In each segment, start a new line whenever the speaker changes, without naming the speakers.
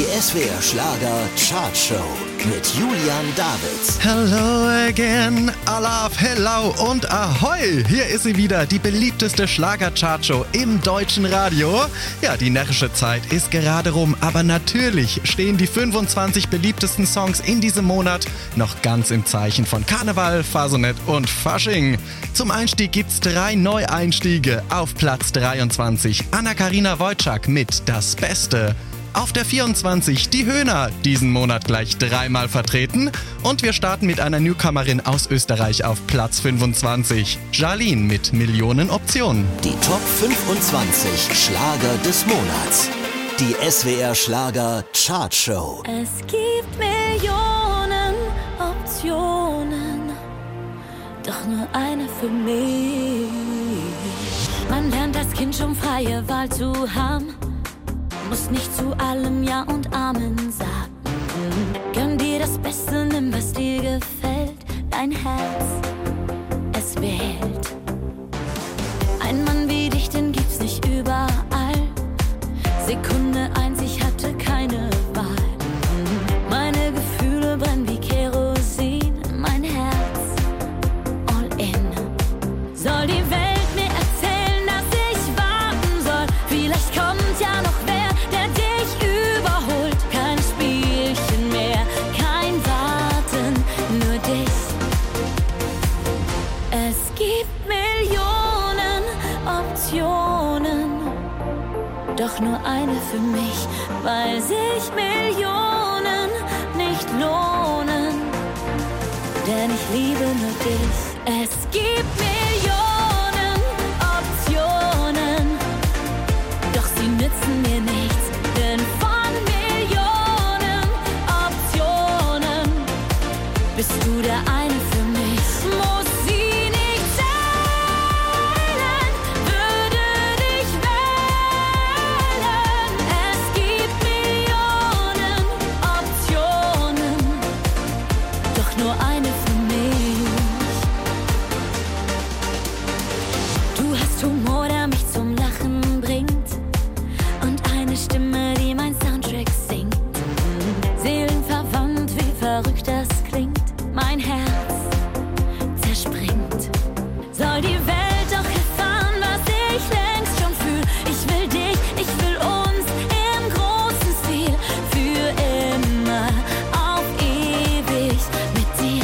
SWR Schlager Chartshow mit Julian Davids.
Hello again, Alaf, hello und ahoi! Hier ist sie wieder, die beliebteste Schlager-Chartshow im deutschen Radio. Ja, die närrische Zeit ist gerade rum, aber natürlich stehen die 25 beliebtesten Songs in diesem Monat noch ganz im Zeichen von Karneval, Fasonett und Fasching. Zum Einstieg gibt's 3 Neueinstiege. Auf Platz 23 Anna-Karina Wojcik mit Das Beste. Auf der 24 die Höhner, diesen Monat gleich 3-mal vertreten. Und wir starten mit einer Newcomerin aus Österreich auf Platz 25. Jarlene mit Millionen Optionen.
Die Top 25 Schlager des Monats. Die SWR Schlager Chartshow.
Es gibt Millionen Optionen, doch nur eine für mich. Man lernt als Kind schon freie Wahl zu haben. Muss nicht zu allem Ja und Amen sagen. Gönn dir das Beste, nimm was dir gefällt. Dein Herz, es wählt. Ein Mann wie dich, den gibt's nicht überall. Sekunde 1, ich hatte keine Wahl. Meine Gefühle brennen wie Kerosin. Mein Herz, all in. Soll die Welt mir erzählen, dass ich warten soll? Vielleicht kommt ja noch wer. Doch nur eine für mich, weil sich Millionen nicht lohnen. Denn ich liebe nur dich. Es gibt Millionen Optionen, doch sie nützen mir nichts. Denn von Millionen Optionen bist du der eine für mich. Muss sie nicht zählen, würde dich wählen. Es gibt Millionen Optionen, doch nur eine für mich. Du hast Humor, der mich zum Lachen bringt, und eine Stimme, die mein Soundtrack singt. Seelenverwandt, wie verrückt das klingt. Mein Herz zerspringt. Soll die Welt doch erfahren, was ich längst schon fühl. Ich will dich, ich will uns im großen Stil. Für immer, auf ewig mit dir.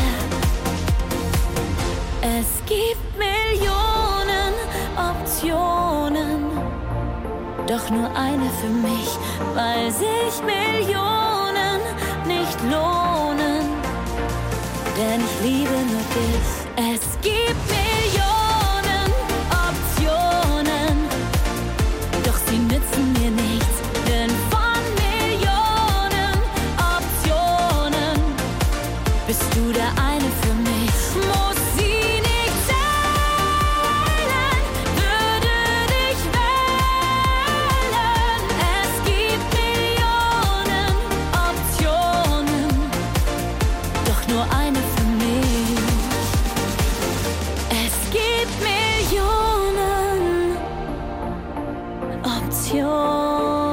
Es gibt Millionen Optionen, doch nur eine für mich, weil sich Millionen nicht lohnen. Denn ich liebe nur dich. Es gibt Millionen Optionen, doch sie nützen mir nichts. Denn von Millionen Optionen bist du der eine für mich. Muss sie nicht zählen, würde dich wählen. Es gibt Millionen Optionen, doch nur eine für mich. Es gibt Millionen Optionen.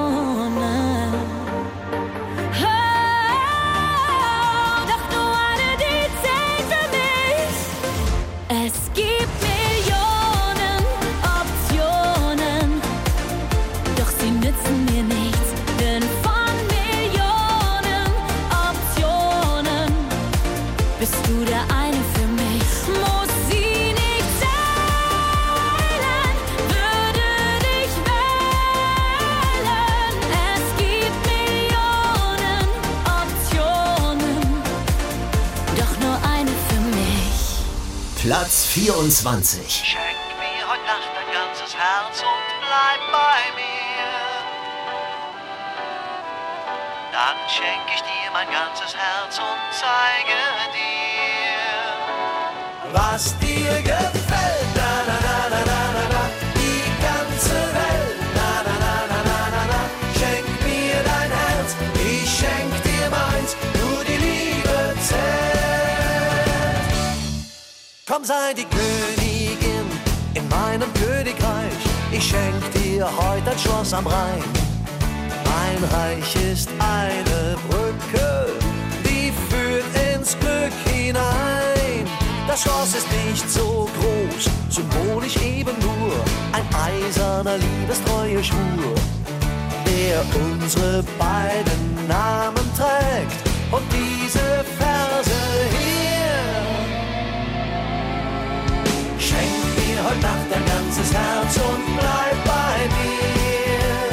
Oh, doch nur eine, die zählt für mich. Es gibt Millionen Optionen, doch sie nützen mir nichts. Denn von Millionen Optionen bist du der eine für mich. Muss sie nicht zählen, würde dich wählen. Es gibt Millionen Optionen, doch nur eine für mich.
Platz 24.
Schenk mir heute Nacht dein ganzes Herz und bleib bei mir. Dann schenk ich dir mein ganzes Herz und zeige dir, was dir gefällt. Na, na, na, na, na, na, na. Die ganze Welt. Na, na, na, na, na, na, na. Schenk mir dein Herz, ich schenk dir meins. Nur die Liebe zählt. Komm, sei die Königin in meinem Königreich. Ich schenk dir heute ein Schloss am Rhein. Dein Reich ist eine Brücke, die führt ins Glück hinein. Das Schloss ist nicht so groß, symbolisch eben nur ein eiserner Liebestreue Schwur, der unsere beiden Namen trägt und diese Verse hier. Schenk mir heute Nacht dein ganzes Herz und bleib bei mir.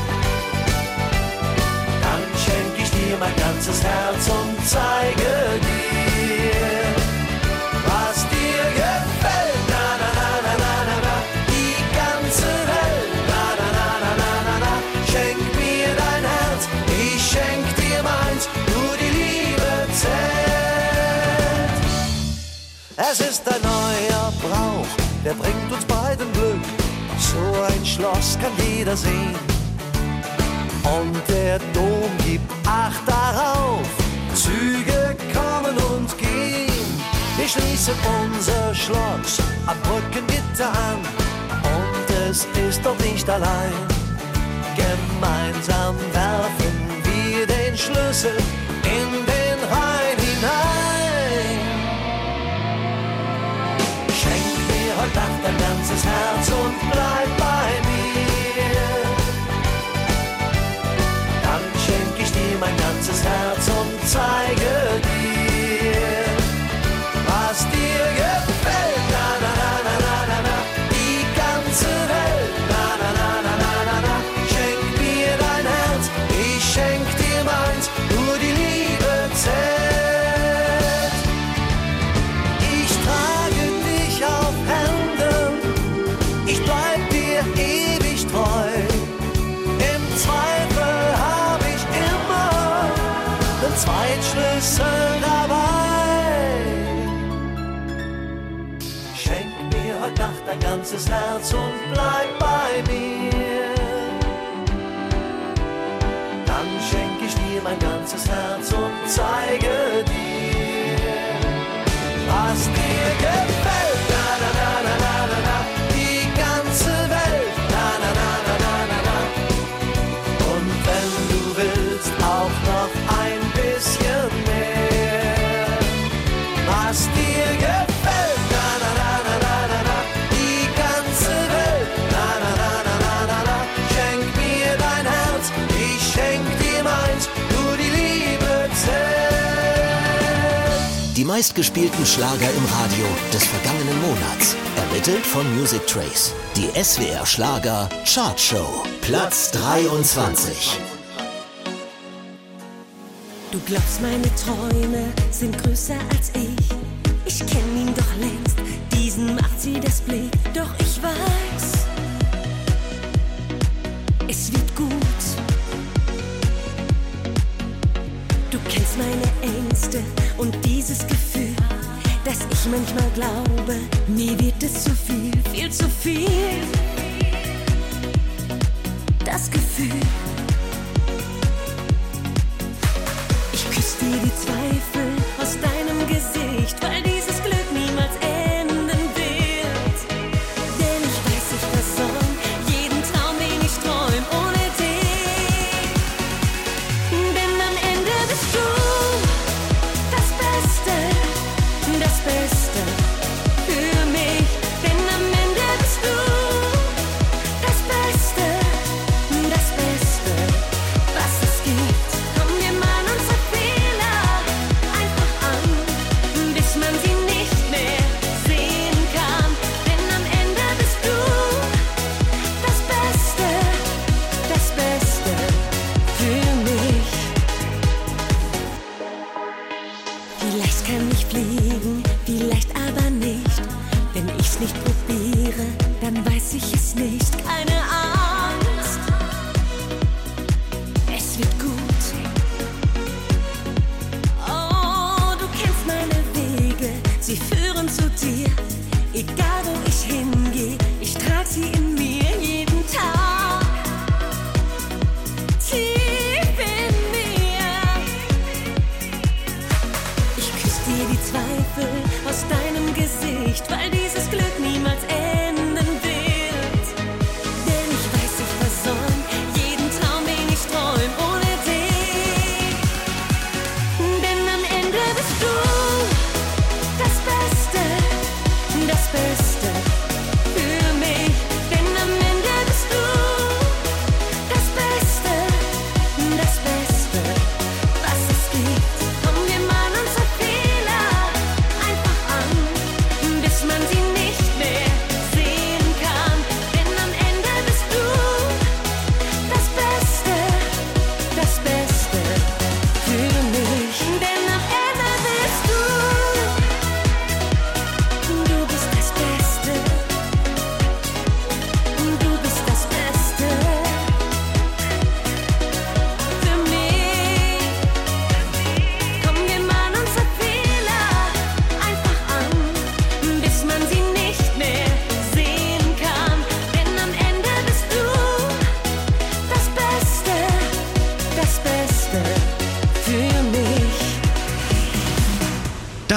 Dann schenk ich dir mein ganzes Herz und zeige dir, was dir gefällt. Na na na na na na na, die ganze Welt. Na na na na na na na, schenk mir dein Herz, ich schenk dir meins, nur die Liebe zählt. Es ist ein neuer Brauch, der bringt uns beiden Glück. So ein Schloss kann jeder sehen. Und der Dom gibt Acht darauf, Züge kommen und gehen. Wir schließen unser Schloss am Brückengitter an. Und es ist doch nicht allein. Gemeinsam werfen wir den Schlüssel in den Rhein hinein. Schenk mir heute Nacht dein ganzes Herz und bleib bei mir. Dann schenk ich dir mein ganzes Herz und zeige dir, was dir gefällt. Na na na na na na na, die ganze Welt. Na na na na na na na, schenk mir dein Herz, ich schenk dir meins, nur die Liebe zählt. Ich trage dich auf Händen, ich bleib dir ewig treu. Im Zweifel hab ich immer den Zweitschlüssel dabei. Schenk mir heute Nacht dein ganzes Herz und bleib bei mir. Dann schenk ich dir mein ganzes Herz und zeige dir, was dir gefällt. Na na na na na na na, die ganze Welt. Na na na na na na na. Und wenn du willst, auch noch ein bisschen mehr, was dir gefällt. Na na na na na na na, die ganze Welt. Na na na na na na na, schenk mir dein Herz, ich schenk dir meins, nur die Liebe zählt.
Die meistgespielten Schlager im Radio des vergangenen Monats. Ermittelt von Music Trace. Die SWR Schlager Chartshow. Platz 23.
Du glaubst, meine Träume sind größer als ich. Ich kenn ihn doch längst, diesen macht sie das Blick. Doch ich weiß, es wird gut. Du kennst meine Ängste und dieses Gefühl, dass ich manchmal glaube, mir wird es zu viel, viel zu viel. Das Gefühl, ich küsse dir die Zweifel aus deinem Gesicht, weil dieses Glück niemals enden wird. Denn ich weiß, ich versäum jeden Traum, den ich träum, ohne dich. Denn am Ende bist du das Beste für mich. Denn am Ende bist du das Beste, was es gibt. Komm, wir malen unsere Fehler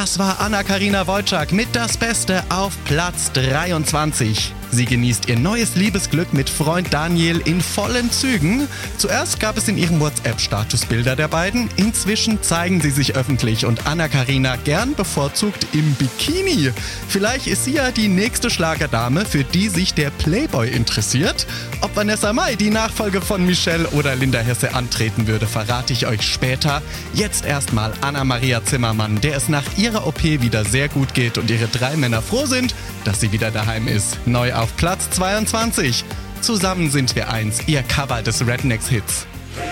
Das war Anna-Karina Wojcik mit Das Beste auf Platz 23. Sie genießt ihr neues Liebesglück mit Freund Daniel in vollen Zügen. Zuerst gab es in ihrem WhatsApp-Status Bilder der beiden. Inzwischen zeigen sie sich öffentlich und Anna-Karina gern bevorzugt im Bikini. Vielleicht ist sie ja die nächste Schlagerdame, für die sich der Playboy interessiert. Ob Vanessa Mai die Nachfolge von Michelle oder Linda Hesse antreten würde, verrate ich euch später. Jetzt erstmal Anna-Maria Zimmermann, der es nach ihrer OP wieder sehr gut geht und ihre 3 Männer froh sind, dass sie wieder daheim ist. Neu auf Platz 22. Zusammen sind wir eins, ihr Cover des Rednecks-Hits.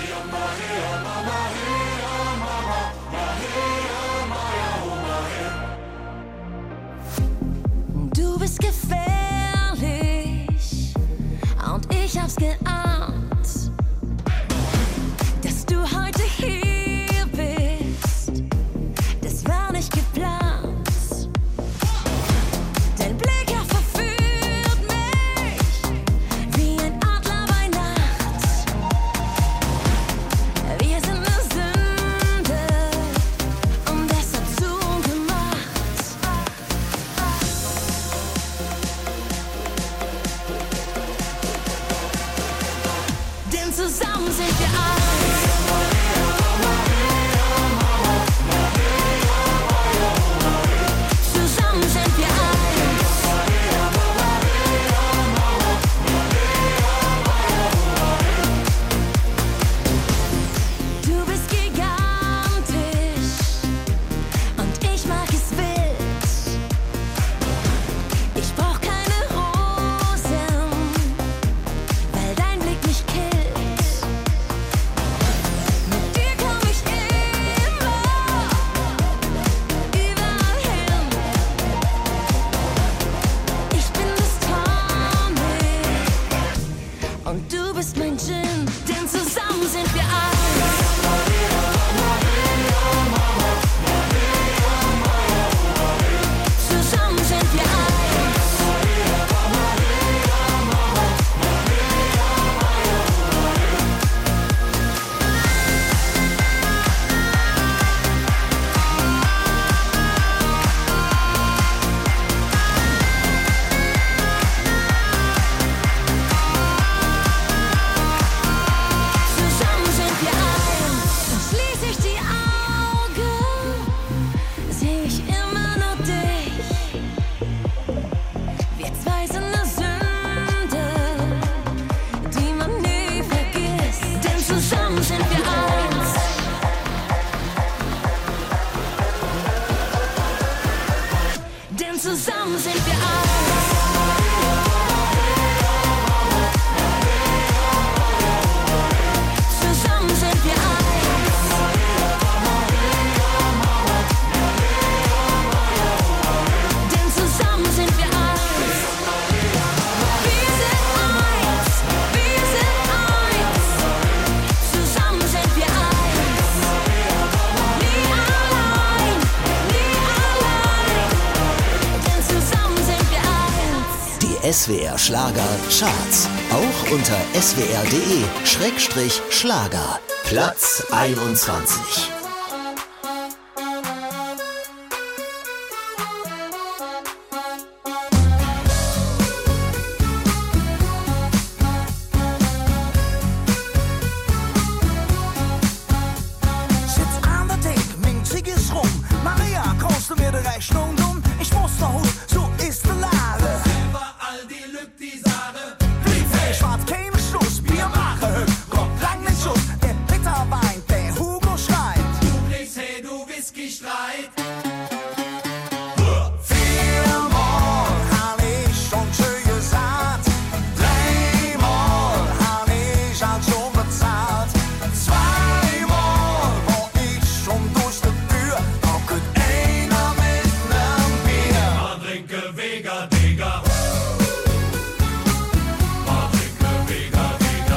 Du bist gefährlich und ich hab's geahnt, dass du heute hier bist. Das war nicht geplant. Dein Blick verführt mich wie ein Adler bei Nacht. Wir sind eine Sünde und deshalb zugemacht. Denn zusammen sind wir eins. Zusammen sind wir eins. Du bist gigantisch und ich mag es wild. Ich brauch keine Rosen, weil dein Blick mich killt. Mit dir komm ich immer überall hin. Ich bin das Tonic und du bist mein Gin, denn zusammen sind wir eins. Zusammen sind wir eins. Zusammen sind wir eins. Schließ ich die Augen, sehe ich immer nur dich. Wir zwei sind eine Sünde, die man nie vergisst. Denn zusammen sind wir eins. Denn zusammen sind wir eins. Zusammen sind wir eins. Denn zusammen sind wir eins. Wir sind eins. Wir sind eins. Zusammen sind wir eins. Nie allein. Nie allein. Denn zusammen sind wir eins.
Die SWR Schlager Charts. Auch unter swr.de/Schlager. Platz 21.
Sitz an der Theke, mein Zig ist rum. Maria, kannst du mir die Rechnung tun? Ich muss nach Hause, so ist die Lage.
All die Lück, die Sache.
Blieb hey, schwarz, keine Schluss, Bier mache. Kommt lang nicht Schuss, der Bitterwein, der Hugo schreit.
Du bringst hey, du Whisky-Streit.
Viermal han ich schon schön gesagt. Dreimal han ich auch schon bezahlt. Zweimal war ich schon durch die Tür. Auch gut einer mit nem Bier.
Man trinke Vega, Digga. Man trinke Vega, Digga.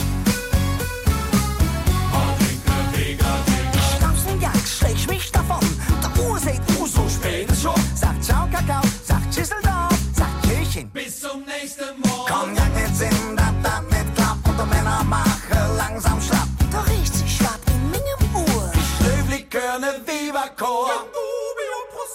Man trinke Vega, Digga.
Schnaps den Jack, schläg mich davon. Der Uhr sagt, so spät ist schon. Sagt Ciao, Kakao, sagt Schüsseldorf, sagt Tschüsschen.
Bis zum nächsten Morgen.
Cognac nicht Sinn, dass das nicht klappt. Und die Männer machen langsam schlapp. Da riecht sich schwarz in meinem Uhr. Ich löw Likör, ne Viva-Chor.
Rubio, Prosecco.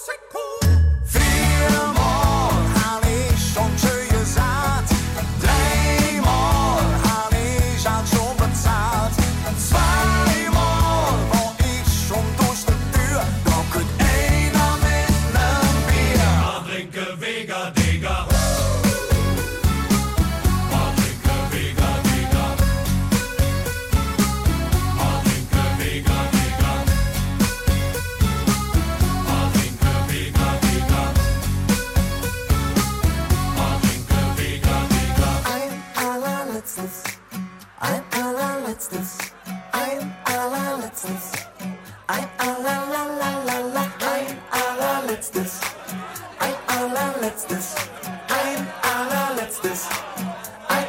allerletztes, ein allerletztes, ein allerletztes, ein allerletztes, ein allerletztes, ein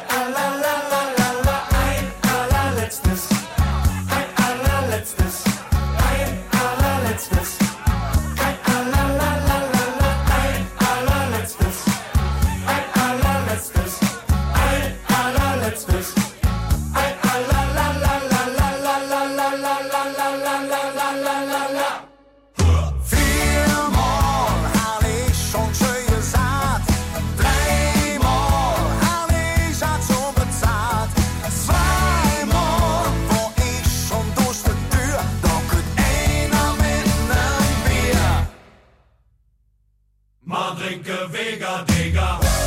allerletztes, ein allerletztes, ein allerletztes, ein allerletztes, ein allerletztes, ein allerletztes, ein
Viermal hab ich schon schön gesagt, dreimal hab ich schon bezahlt, zweimal war ich schon durch die Tür, da kommt einer mit nem Bier.
Man trinke Vega, Digga.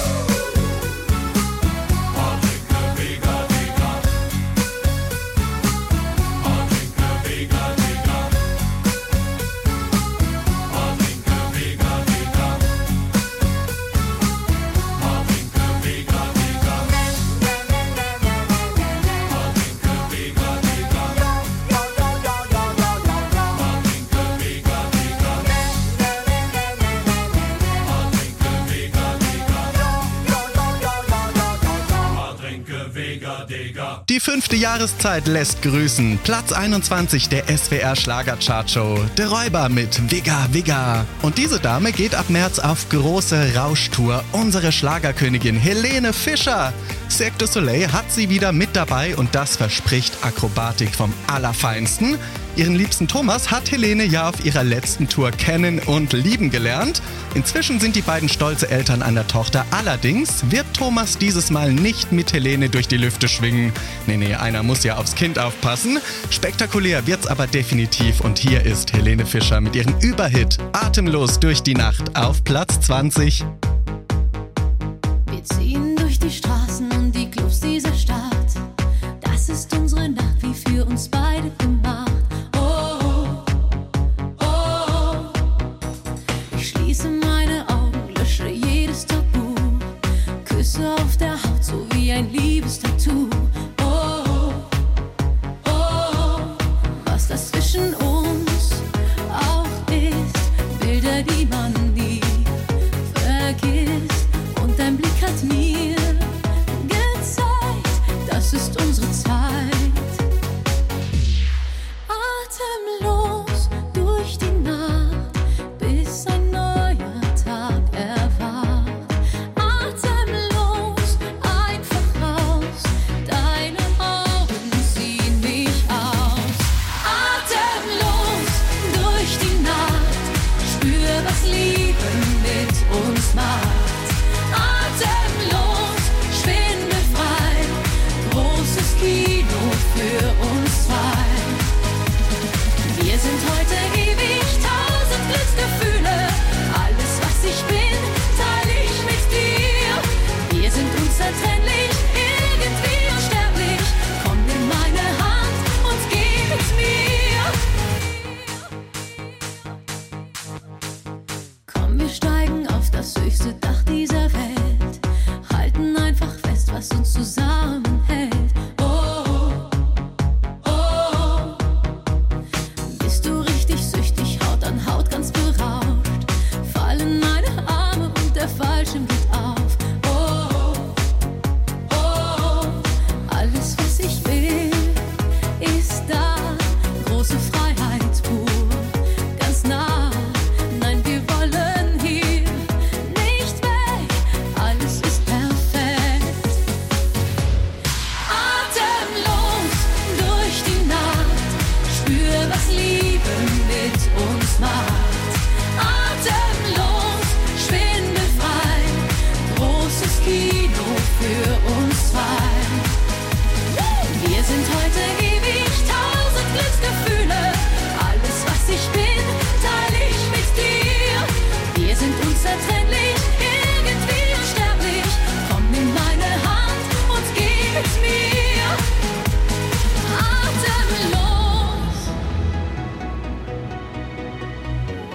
Man trinke Vega, Digga. Man trinke Vega, Digga. Man trinke Vega, Digga. Man trinke Vega, Digga. Man trinke Vega, Digga. Man trinke Vega, Digga.
Die 5. Jahreszeit lässt grüßen. Platz 21 der SWR Schlager-Chartshow. Der Räuber mit Wigga Wigga. Und diese Dame geht ab März auf große Rauschtour. Unsere Schlagerkönigin Helene Fischer. Cirque du Soleil hat sie wieder mit dabei und das verspricht Akrobatik vom Allerfeinsten. Ihren liebsten Thomas hat Helene ja auf ihrer letzten Tour kennen und lieben gelernt. Inzwischen sind die beiden stolze Eltern einer Tochter. Allerdings wird Thomas dieses Mal nicht mit Helene durch die Lüfte schwingen. Nee, einer muss ja aufs Kind aufpassen. Spektakulär wird's aber definitiv und hier ist Helene Fischer mit ihrem Überhit Atemlos durch die Nacht auf Platz 20.
Wir ziehen durch die Straßen und die Clubs dieser Stadt. Das ist unsere Nacht, wie für uns beide gemacht. Oh, oh, oh. Ich schließe meine Augen, lösche jedes Tabu. Küsse auf der Haut, so wie ein Liebestattoo. Oh, oh, oh. Was das zwischen uns auch ist, Bilder, die man nie vergisst. Und dein Blick hat mir gezeigt, das ist unsere Zeit. Atemlos durch die Nacht, bis ein neuer Tag erwacht. Atemlos einfach raus, deine Augen ziehen mich aus. Atemlos durch die Nacht, spür, was Liebe mit uns macht. Atemlos, schwindelfrei, großes Kino für uns zwei. Wir sind heute ewig, 1000 Glücksgefühle. Alles, was ich bin, teile ich mit dir. Wir sind unzertrennlich, irgendwie unsterblich. Komm, nimm meine Hand und geh mit mir. Komm, wir steigen auf das höchste Dach dieser Welt. Halten einfach fest, was uns zusammenhält. Oh, oh, oh. Bist du richtig süchtig, Haut an Haut ganz berauscht. Fallen meine Arme und der Fallschirm geht auf. Oh, oh, oh. Alles, was ich will, ist da. Große Freiheit pur, ganz nah. Nein, wir wollen hier nicht weg. Alles ist perfekt. Atemlos durch die Nacht, spür, was Liebe mit uns macht. Atemlos, schwindelfrei, großes Kino für uns zwei. Wir sind heute ewig, 1000 Glücksgefühle. Alles, was ich bin, teile ich mit dir. Wir sind unzertrennlich, irgendwie unsterblich. Komm, nimm meine Hand und geh mit mir. Atemlos.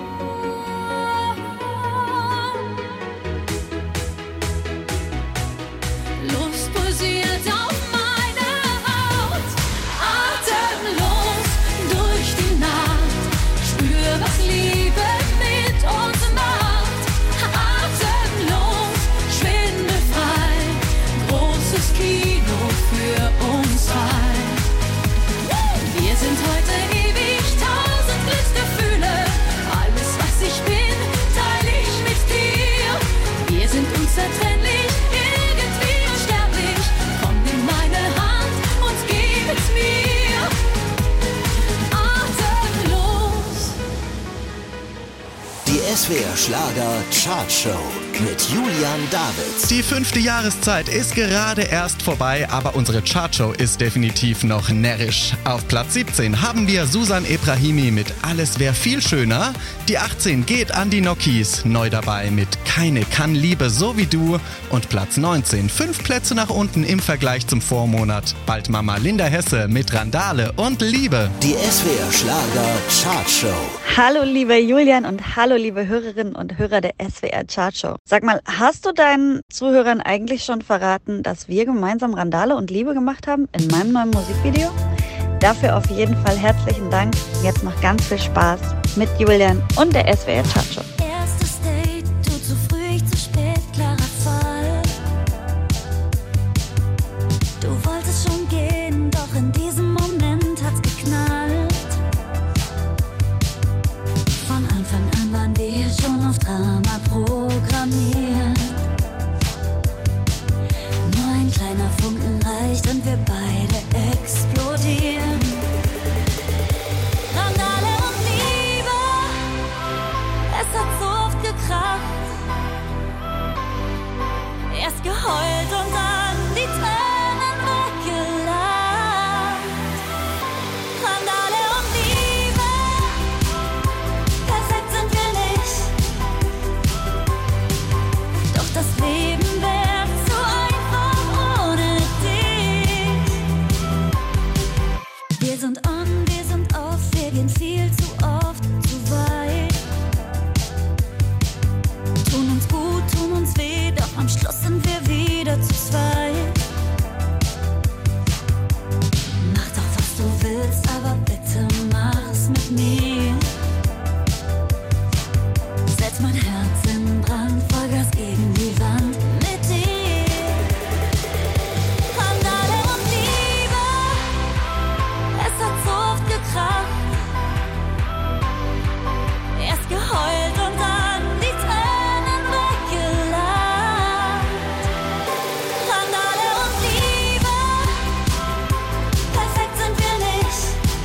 SWR Schlager Chartshow mit Julian Davids.
Die 5. Jahreszeit ist gerade erst vorbei, aber unsere Chartshow ist definitiv noch närrisch. Auf Platz 17 haben wir Susan Ebrahimi mit Alles wär viel schöner. Die 18 geht an die Nokis, neu dabei mit Keine kann Liebe so wie du. Und Platz 19, 5 Plätze nach unten im Vergleich zum Vormonat. Bald Mama Linda Hesse mit Randale und Liebe.
Die SWR Schlager Chartshow.
Hallo lieber Julian und hallo liebe Hörerinnen und Hörer der SWR Chartshow. Sag mal, hast du deinen Zuhörern eigentlich schon verraten, dass wir gemeinsam Randale und Liebe gemacht haben in meinem neuen Musikvideo? Dafür auf jeden Fall herzlichen Dank. Jetzt noch ganz viel Spaß mit Julian und der SWR Chartshow.
Erstes Date, du zu früh, ich zu spät, klarer Fall. Du wolltest schon gehen, doch in diesem Moment hat's geknallt. Von Anfang an waren wir schon auf Drama programmiert. Nur ein kleiner Funken reicht und wir beide explodieren. Randale und Liebe, es hat so oft gekracht. Erst geheult und dann die Tränen weggelacht. Randale und Liebe, perfekt sind wir nicht. Doch das Leben wäre zu einfach ohne dich. Wir sind on, wir sind off, wir gehen viel zu oft zu weit. Tun uns gut, tun uns weh, doch am Schluss sind wir wieder zu zweit. Mach doch, was du willst, aber bitte mach's mit mir. Setz mein Herz in Brand, Vollgas gegen die Wand mit dir. Randale und Liebe, es hat so oft gekracht. Erst geheult und dann die Tränen weggelacht. Randale und Liebe, perfekt sind wir nicht.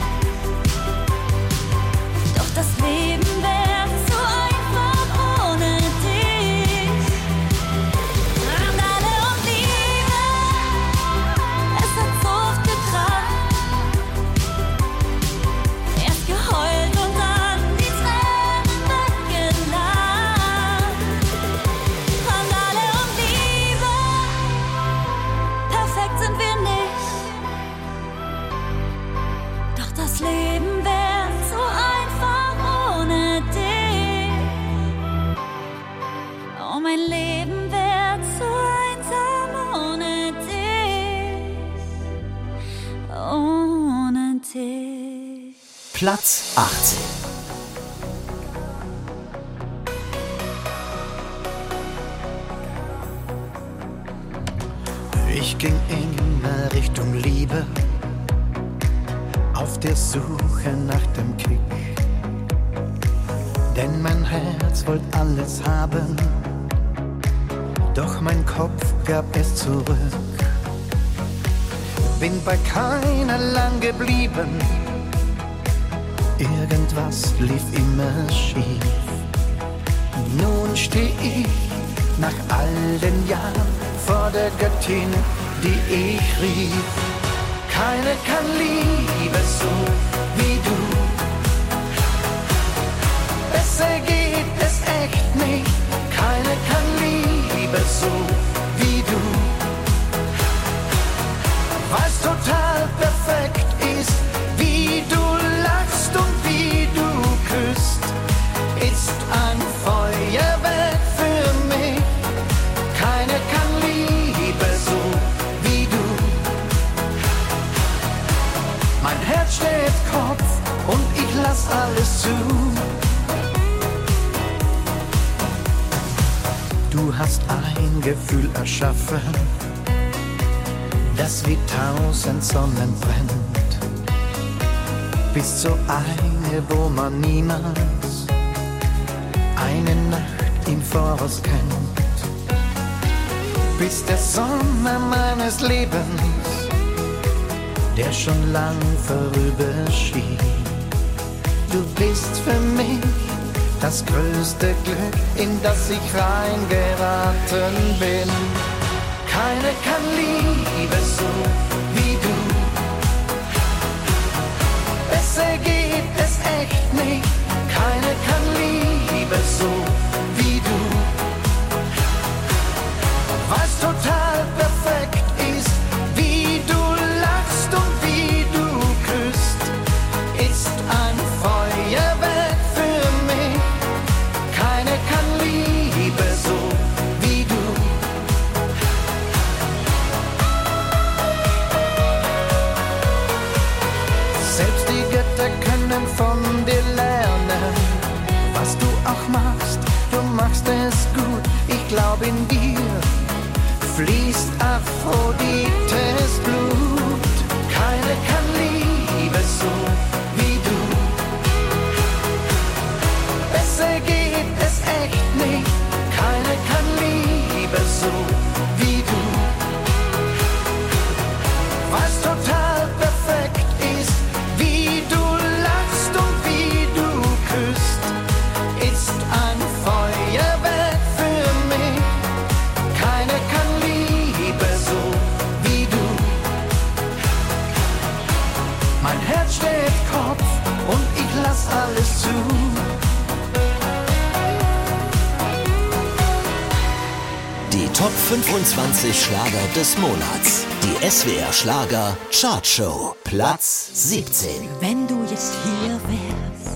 Doch das Leben wäre zu einfach ohne dich. Randale und Liebe, es hat so oft gekracht. Erst geheult und dann die Tränen weggelacht. Randale und Liebe, perfekt sind wir nicht. Doch das Leben wäre zu einfach ohne dich. Oh, mein Leben wäre zu einsam ohne dich. Ohne dich.
Platz 18.
Ich ging immer Richtung Liebe, auf der Suche nach dem Kick. Denn mein Herz wollte alles haben, doch mein Kopf gab es zurück. Bin bei keiner lang geblieben, irgendwas lief immer schief. Nun steh ich nach all den Jahren vor der Göttin, die ich rief. Keine kann Liebe so wie du. Besser geht es echt nicht. Keine kann Liebe so wie du. Weil's total perfekt ist, wie du lachst und wie du küsst, ist ein Feuerwerk für mich. Keine kann Liebe so wie du. Mein Herz steht Kopf und ich lass alles zu. Du hast ein Gefühl erschaffen, das wie 1000 Sonnen brennt. Bist so eine, wo man niemals eine Nacht im Voraus kennt. Bist der Sommer meines Lebens, der schon lang vorüberschien. Du bist für mich das das größte Glück, in das ich reingeraten bin. Keine kann Liebe so wie du. Besser geht es echt nicht. Keine kann Liebe so wie du. Was total perfekt ist, wie du lachst und wie du küsst, ist ein Feuerwerk für mich. Keine kann Liebe so wie du. Selbst die Götter können von dir lernen, was du auch machst, du machst es gut. Ich glaub in dir fließt Aphrodites Blut. Keine kann Liebe so wie du. Besser geht es echt nicht. Keine kann Liebe so wie du. Was total perfekt ist, wie du lachst und wie du küsst, ist ein Feuerwerk für mich. Keine kann Liebe so wie du. Mein Herz steht Kopf und ich lass alles zu.
Die Top 25 Schlager des Monats. Die SWR Schlager Chartshow. Platz 17.
Wenn du jetzt hier wärst,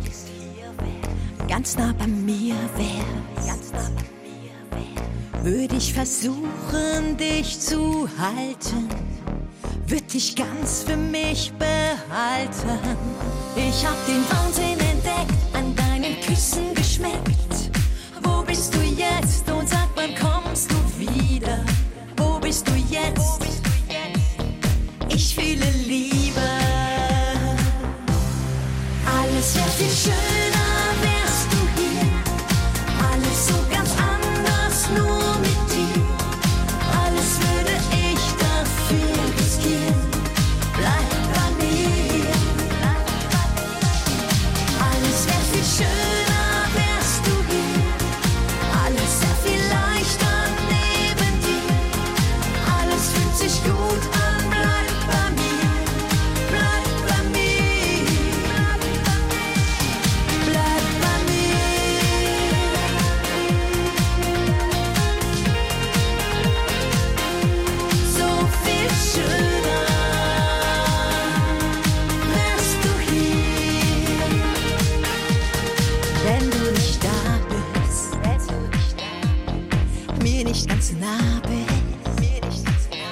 ganz nah bei mir wärst, würde ich versuchen, dich zu halten, würde dich ganz für mich behalten. Ich hab den Wahnsinn entdeckt, an deinen Küssen geschmeckt. Wo bist du jetzt? Und sag, wann kommst du wieder? Wo bist du jetzt? Ich fühle Liebe. Alles wär viel schöner, wärst du hier. Alles so ganz anders, nur mit dir. Alles würde ich dafür riskieren. Bleib bei mir. Alles wär viel schöner, wärst du hier. Alles sehr viel leichter neben dir. Alles fühlt sich gut an, bleib bei mir. Bleib bei mir. Bleib bei mir. So viel schöner wärst du hier. Wenn du nicht da bist, mir nicht ganz nah bist,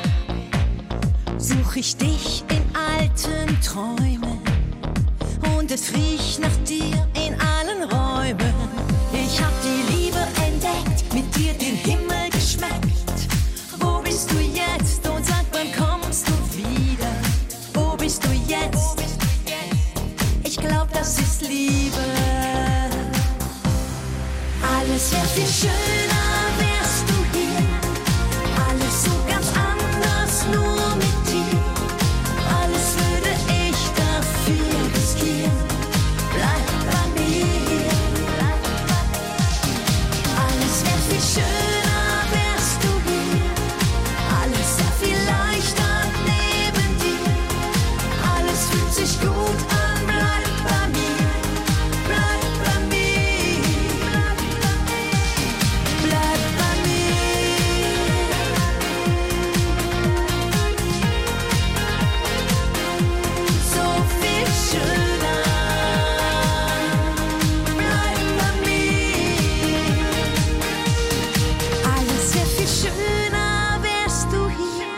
such ich dich in alten Träumen und es riecht nach dir in allen Räumen. Ich hab die Liebe entdeckt, mit dir den Himmel geschmeckt. Wo bist du jetzt? Und sag, wann kommst du wieder? Wo bist du jetzt? Ich glaub, das ist Liebe. Alles wär viel schöner, wärst du hier. Alles so ganz anders, nur mit dir. Alles würde ich dafür riskieren. Bleib bei mir. Alles wär viel schöner, wärst du hier. Alles sehr viel leichter neben dir. Alles fühlt sich gut an, bleib bei mir. Bleib bei mir. Bleib bei mir. So viel schöner. Bleib bei mir. Alles sehr viel schöner, wärst du hier.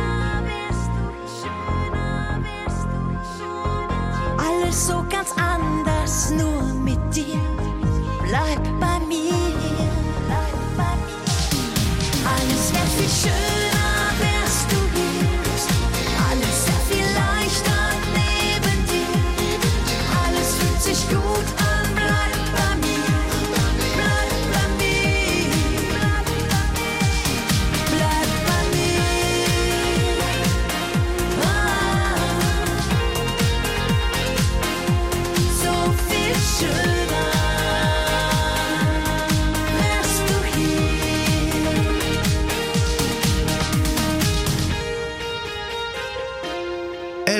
Alles so ganz anders, nur mit dir. Bleib bei mir. Alles wär viel schöner, wärst du hier. Alles sehr viel leichter neben dir. Alles fühlt sich gut an, bleib bei mir. Bleib bei mir. Bleib bei mir. So viel schöner.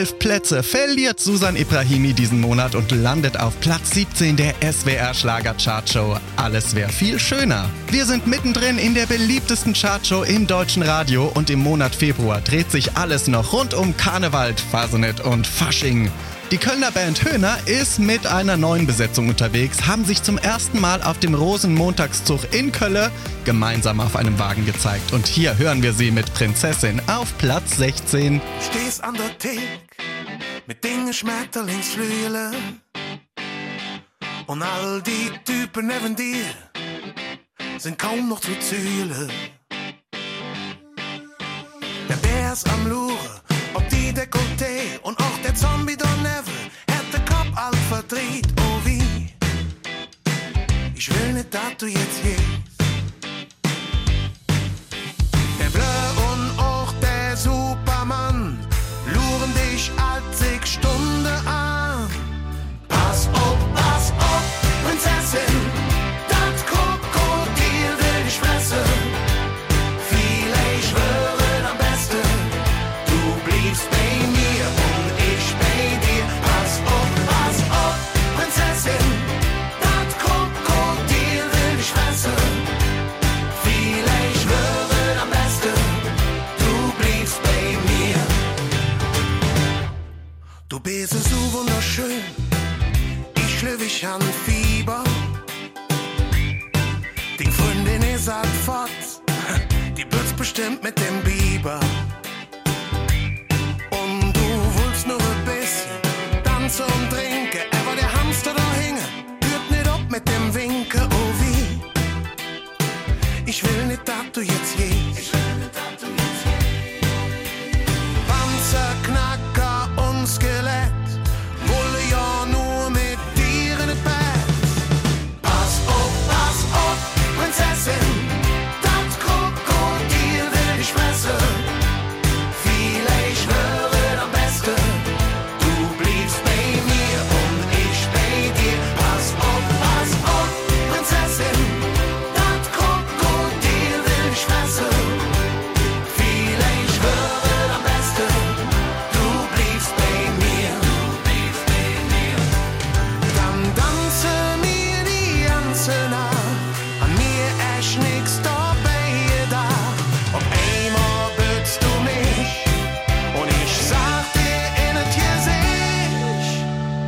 11 Plätze verliert Susan Ibrahimi diesen Monat und landet auf Platz 17 der SWR Schlager-Chartshow. Alles wäre viel schöner. Wir sind mittendrin in der beliebtesten Chartshow im deutschen Radio und im Monat Februar dreht sich alles noch rund um Karneval, Fasenet und Fasching. Die Kölner Band Höhner ist mit einer neuen Besetzung unterwegs, haben sich zum ersten Mal auf dem Rosenmontagszug in Köln gemeinsam auf einem Wagen gezeigt. Und hier hören wir sie mit Prinzessin auf Platz 16.
Stehst an der Theke mit Dingen Schmetterlingsflügel und all die Typen neben dir sind kaum noch zu zählen. Der Bär ist am Luren, ob die Dekolleté und auch der Zombie daneben hat den Kopf alt verdreht. Oh wie, ich will nicht, dass du jetzt gehst. Der Blö und auch der Superman luren dich alt 6 Stunden an. Pass auf, Prinzessin, das Krokodil will dich fressen. Viele schwören am besten, du bliebst bei mir und ich bei dir. Pass auf, Prinzessin, das Krokodil will dich fressen. Viele schwören am besten, du bliebst bei mir. Du bist so wunderschön, ich schlüpfe an Fieber. Die Freundin ist halt fort, die wird's bestimmt mit dem Biber. Und du willst nur ein bisschen tanzen und trinken, aber der Hamster da hinge hört nicht ab mit dem Winken. Oh wie, ich will nicht, dass du jetzt gehst. Panzerknacker und Skelett wollen ja nur mit dir in das Bett. Pass auf, Prinzessin, das Krokodil will dich fressen. Viele schwören am besten, du bliebst bei mir und ich bei dir. Pass auf, Prinzessin, das Krokodil will dich fressen. Viele schwören am besten, du bliebst bei mir. Dann tanze mir die ganze Nacht, an mir ist nix dabei da. Auf einmal bützt du mich und ich sag dir in das Gesicht: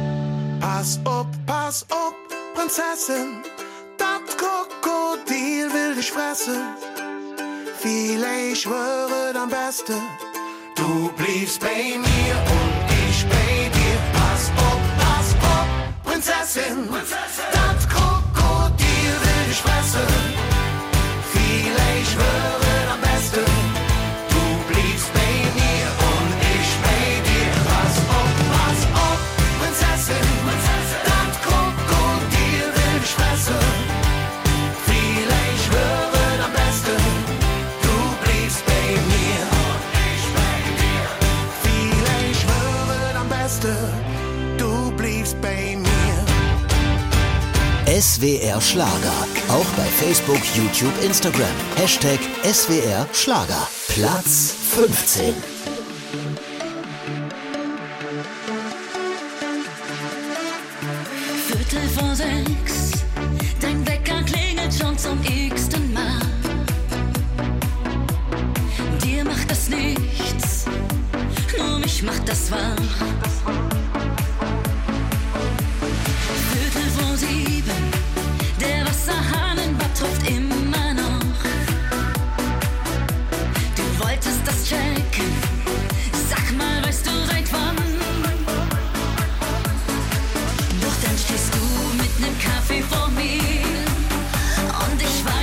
Pass auf, Prinzessin, das Krokodil will dich fressen. Viele schwören am besten, du bliebst bei mir und ich bei dir. Pass auf, Prinzessin, das Krokodil will dich fressen. Viele schwören am besten, du bliebst bei mir und ich bei dir. Pass auf, Prinzessin, das Krokodil will dich fressen. Viele schwören am besten, du bliebst bei mir und ich bei dir. Viele schwören am besten, du bliebst bei mir.
SWR Schlager. Auch bei Facebook, YouTube, Instagram. Hashtag SWR Schlager. Platz 15.
Viertel vor 6, dein Wecker klingelt schon zum x-ten Mal. Dir macht das nichts, nur mich macht das wahr. Viertel vor 7, der Wasserhahn in Bad tropft immer noch. Du wolltest das checken, sag mal, weißt du seit wann? Doch dann stehst du mit nem Kaffee vor mir und ich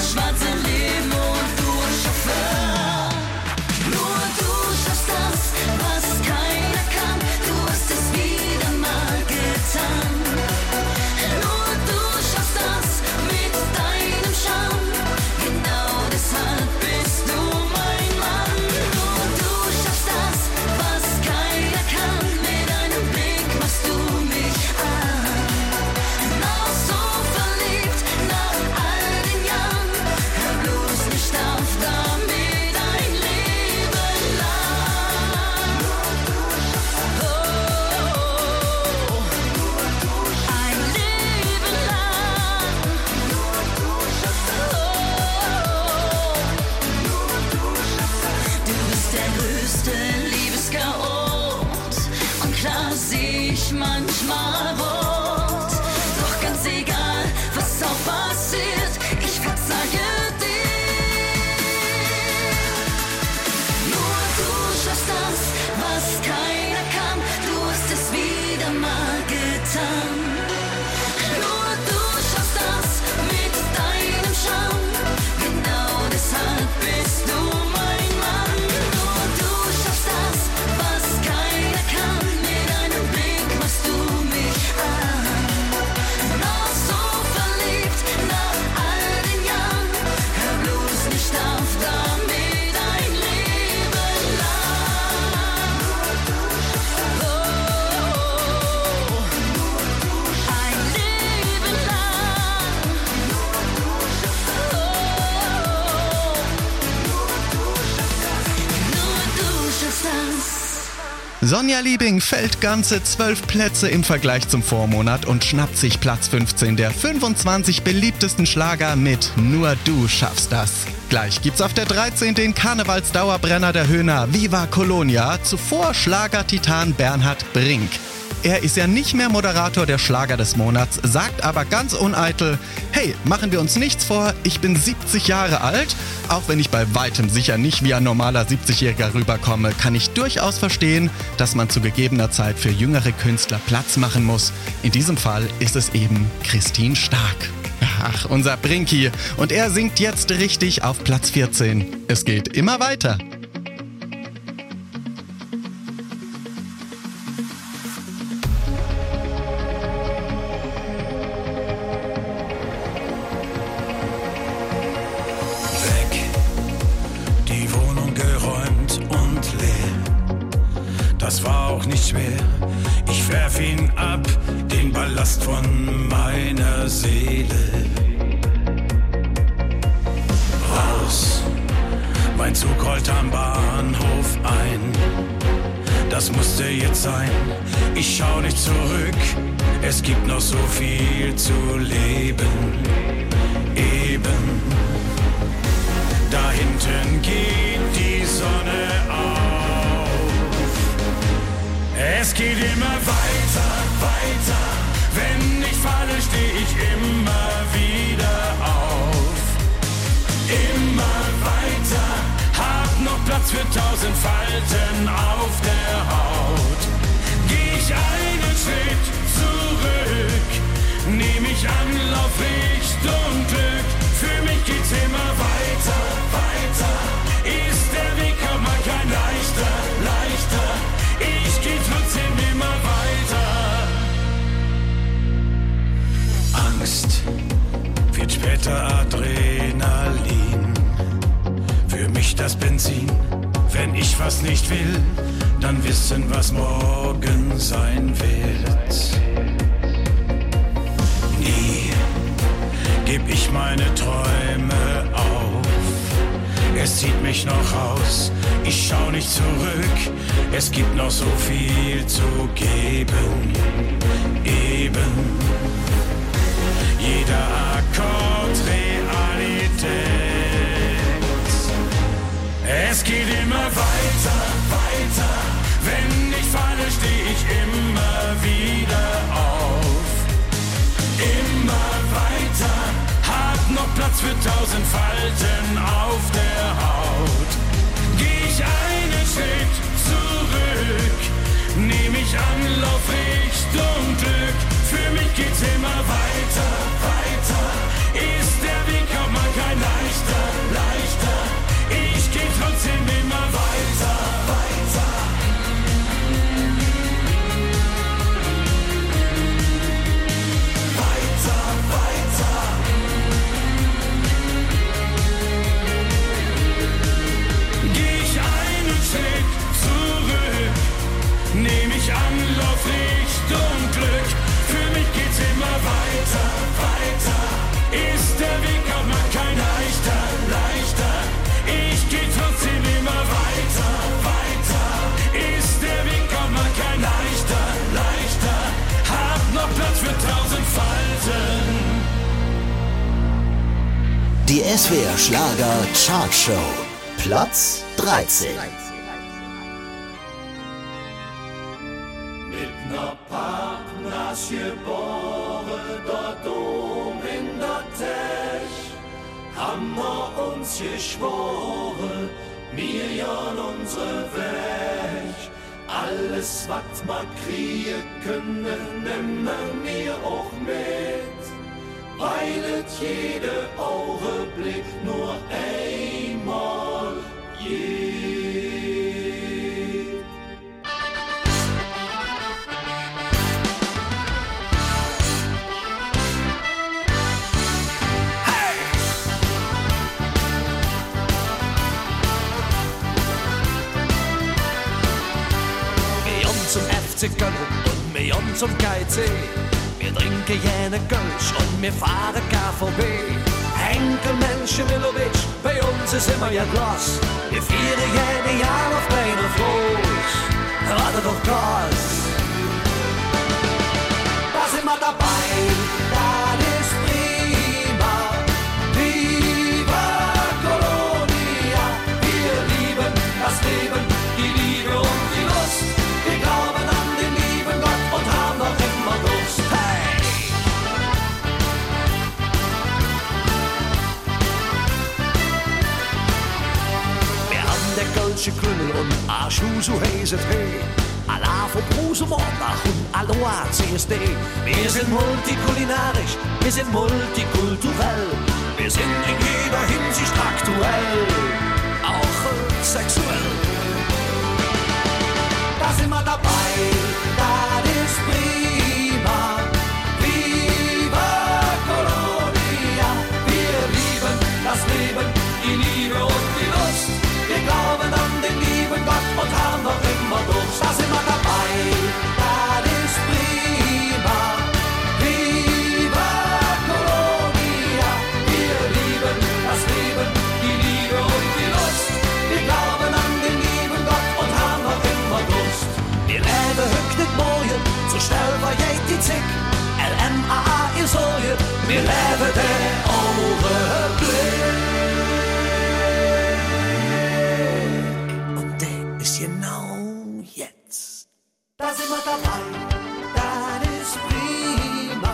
schwarze Leben und du Chauffeur. Nur du schaffst das, was keiner kann. Du hast es wieder mal getan. Nur du schaffst das mit deinem Charme. Genau deshalb bist du mein Mann. Nur du schaffst das, was keiner kann. Mit deinem Blick machst du mich an. Noch so verliebt nach all den Jahren. Hör bloß nicht auf damit ein Leben lang. Oh, ein Leben lang. Du bist der größte Liebeschaot. Und klar seh ich manchmal rot. Doch ganz egal, was auch passiert, ich verzeihe dir. Nur du schaffst das, was keiner kann. Du hast es wieder mal getan. Nur du schaffst das mit deinem Charme. Genau deshalb bist du mein Mann. Nur du schaffst das, was keiner kann. Mit deinem Blick machst du mich an. Noch so verliebt nach all den Jahren. Hör bloß nicht auf damit ein Leben lang. Oh, ein Leben lang. Nur du schaffst das.
Sonja Liebing fällt ganze 12 Plätze im Vergleich zum Vormonat und schnappt sich Platz 15 der 25 beliebtesten Schlager mit Nur du schaffst das. Gleich gibt's auf der 13 den Karnevalsdauerbrenner der Höhner Viva Colonia, zuvor Schlagertitan Bernhard Brink. Er ist ja nicht mehr Moderator der Schlager des Monats, sagt aber ganz uneitel: Hey, machen wir uns nichts vor, ich bin 70 Jahre alt. Auch wenn ich bei weitem sicher nicht wie ein normaler 70-Jähriger rüberkomme, kann ich durchaus verstehen, dass man zu gegebener Zeit für jüngere Künstler Platz machen muss. In diesem Fall ist es eben Christine Stark. Ach, unser Brinki. Und er singt jetzt richtig auf Platz 14. Es geht immer weiter.
Weg, die Wohnung geräumt und leer. Das war auch nicht schwer. Ich werf ihn ab, den Ballast von meiner Seele. Raus, mein Zug rollt am Bahnhof ein. Das musste jetzt sein, ich schau nicht zurück. Es gibt noch so viel zu leben. Eben, da hinten geht die Sonne auf. Es geht immer weiter, weiter. Wenn ich falle, steh ich immer wieder auf. Immer weiter, hab noch Platz für 1000 Falten auf der Haut. Geh ich einen Schritt zurück, nehm ich Anlauf Richtung Glück. Für mich geht's immer weiter, weiter. Ist der Weg auch mal kein leichter, leichter. Ich geh trotzdem immer weiter. Angst wird später Adrenalin. Für mich das Benzin. Wenn ich was nicht will, dann wissen, was morgen sein wird. Nie geb ich meine Träume auf. Es zieht mich noch raus, ich schau nicht zurück. Es gibt noch so viel zu geben. Eben, jeder Akkord Realität. Es geht immer weiter, weiter. Wenn ich falle, steh ich immer wieder auf. Immer weiter, hab noch Platz für 1000 Falten auf der Haut. Geh ich einen Schritt zurück, nehm ich Anlauf Richtung Glück. Für mich geht's immer weiter, weiter. Ist der Weg auch mal kein Leid.
SWR Schlager Chartshow. Platz 13.
Mit ner Partners geboren, dort oben in der Tech, haben wir uns geschworen, wir jahren unsere Weg. Alles, was wir kriegen können, nehmen wir auch mit, weil es jeder Augenblick nur einmal geht.
Zum FC Köln und wir zum KC. Wir trinken jene Kölsch und wir fahren KVB. Henkel Menschen Milovic, bei uns ist immer ja Glas. Wir feiern jede Jahr auf deiner Floß. Warte doch Gas. Da sind wir dabei, das ist prima. Viva Colonia, wir lieben das Leben, die Liebe und die Lust. Wir glauben an den lieben Gott und haben noch immer Lust. Hey! Wir haben der Kölsche Klüngel und Arschu, so heißt es hey. Allah von Brusemordach und Aloha CSD. Wir sind multikulinarisch, wir sind multikulturell. Wir sind in jeder Hinsicht aktuell, auch sexuell. Da sind wir dabei, das ist prima. Viva Colonia, wir lieben das Leben, die Liebe und die Lust. Wir glauben an den lieben Gott und haben noch immer Durst. Da sind wir dabei, das ist prima. Viva Colonia, wir lieben das Leben, die Liebe und die Lust. Wir glauben an den lieben Gott und haben noch immer Durst. Wir leben heute nicht morgen, so schnell war die Zick. LMAA ist Oje, wir leben der Augenblick. Und der ist genau jetzt. Da sind wir dabei, das ist prima.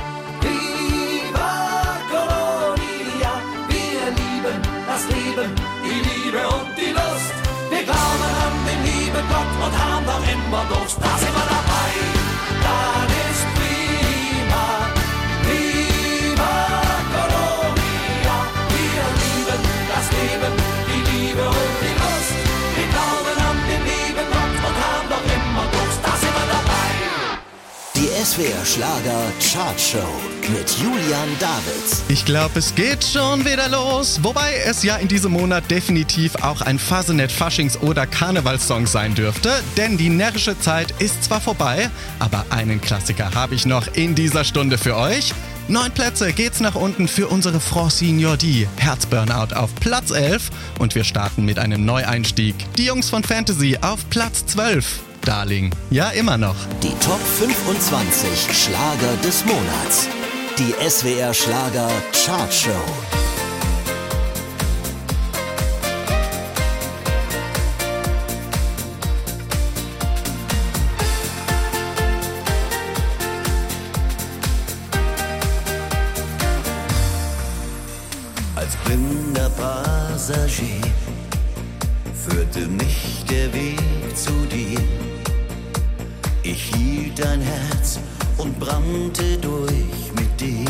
Viva Colonia, wir lieben das Leben, die Liebe und die Lust. Wir glauben an den lieben Gott und haben noch immer Durst. Da sind wir dabei, das ist prima. Viva Colonia, wir lieben das Leben, die Liebe und die Lust. Wir glauben an den lieben Gott und haben noch immer Durst. Da sind wir dabei.
Die SWR Schlager Chartshow mit Julian David.
Ich glaube, es geht schon wieder los. Wobei es ja in diesem Monat definitiv auch ein Fasenet, Faschings- oder Karnevalssong sein dürfte. Denn die närrische Zeit ist zwar vorbei, aber einen Klassiker habe ich noch in dieser Stunde für euch. 9 Plätze geht's nach unten für unsere Francine Jordi. Herzburnout auf Platz 11. Und wir starten mit einem Neueinstieg. Die Jungs von Fantasy auf Platz 12. Darling, ja immer noch.
Die Top 25 Schlager des Monats. Die SWR Schlager Chartshow.
Als blinder Passagier führte mich der Weg zu dir. Ich hielt dein Herz und brannte durch mit dir.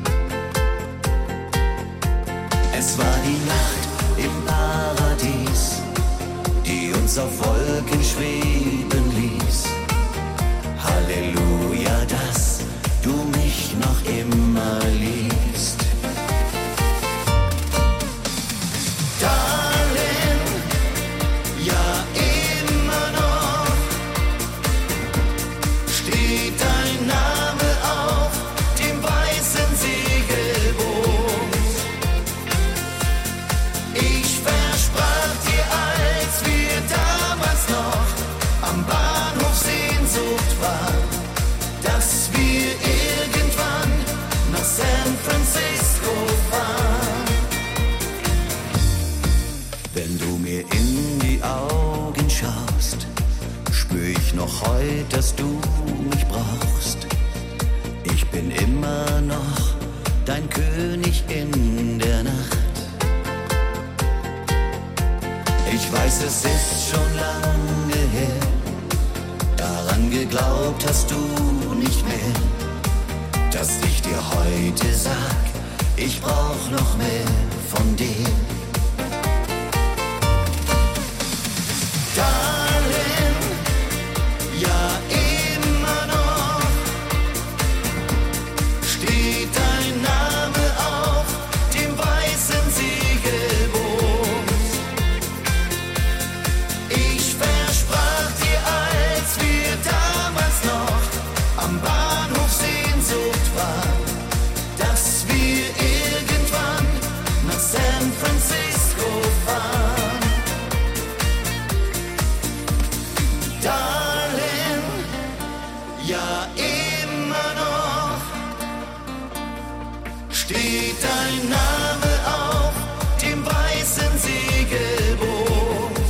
Es war die Nacht im Paradies, die uns auf Wolken schweben ließ. Halleluja, dass du mich noch immer liebst. Darling, ja immer noch steht dein Name auf dem weißen Segelboot. Ich versprach dir, als wir damals noch gefreut, dass du mich brauchst. Ich bin immer noch dein König in der Nacht. Ich weiß, es ist schon lange her, daran geglaubt hast du nicht mehr, dass ich dir heute sag, ich brauch noch mehr von dir. Darling, ja immer noch steht dein Name auf dem weißen Segelboot. Ich versprach dir, als wir damals noch am Bahnhof Sehnsucht waren, dass wir irgendwann nach San Francisco fahren. Darling, ja immer noch steht dein Name auf dem weißen Segelboot.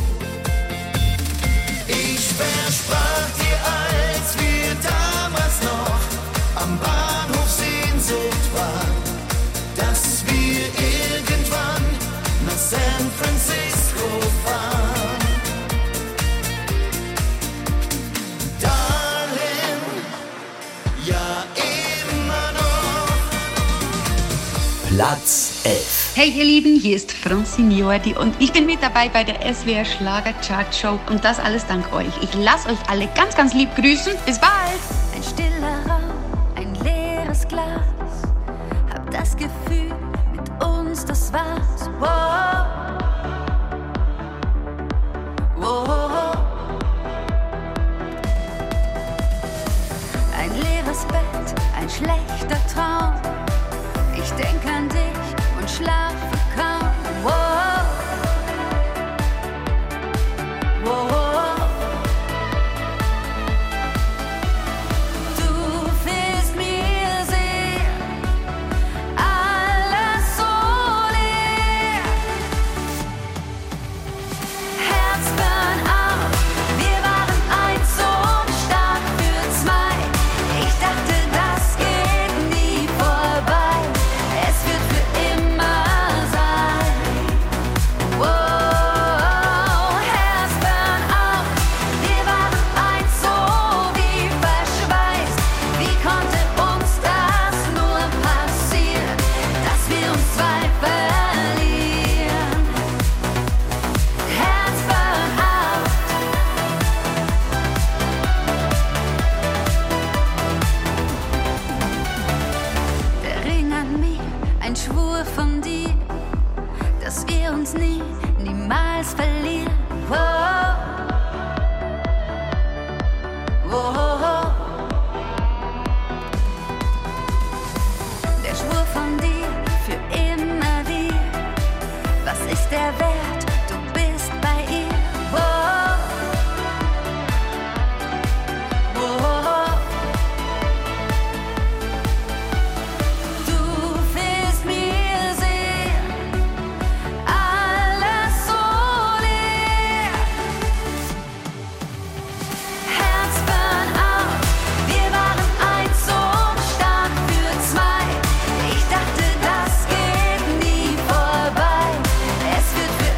Ich versprach dir, als wir damals noch am Bahnhof Sehnsucht waren, dass wir irgendwann nach San Francisco fahren. Darling, ja immer noch.
Platz 11.
Hey ihr Lieben, hier ist Francine Jordi und ich bin mit dabei bei der SWR Schlager Chart Show und das alles dank euch. Ich lasse euch alle ganz, ganz lieb grüßen. Bis bald!
Ein stiller Raum, ein leeres Glas. Hab das Gefühl, mit uns das war's. Wow. Wow. Ein leeres Bett, ein schlechter Traum. Ich denk an dich und schlafe kaum. Wow. Wow. Du fehlst mir sehr, alles so leer. Herz burn out, wir waren eins so stark für zwei. Ich dachte, das geht nie vorbei. Es wird für immer sein. Wow, Herz burn out, wir waren eins so wie verschweißt. Wie konnte uns das nur passieren, dass wir uns zwei verlieren? Herz burn out. Der Ring an mir, ein Schwur von dir, dass wir uns niemals verlieren. Wow. Wow. Der Schwur von dir für immer dir. Was ist der Wert? Du bist bei ihr. Wow. Wow. Du fehlst mir sehr, alles so leer. Herz burn out, wir waren eins so stark für zwei. Ich dachte, das geht nie vorbei. Es wird für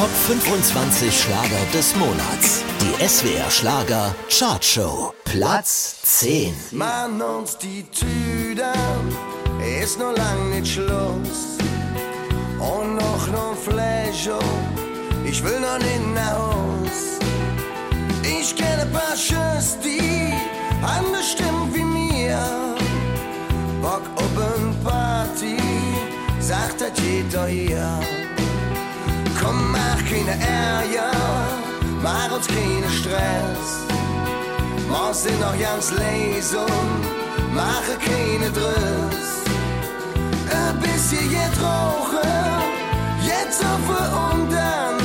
Top 25 Schlager des Monats. Die SWR Schlager Chartshow. Platz 10.
Man uns die Tüden, ist noch lang nicht Schluss. Und noch ein Fläschchen, ich will noch nicht nach Haus. Ich kenne ein paar Schüsse, die anders stimmen wie mir. Bock auf eine Party, sagt das jeder hier. Komm, mach keine Ärger, mach uns keinen Stress. Wir sind noch ganz leise, mache keine Driss. Ein bisschen jetzt rauchen, jetzt auf und dann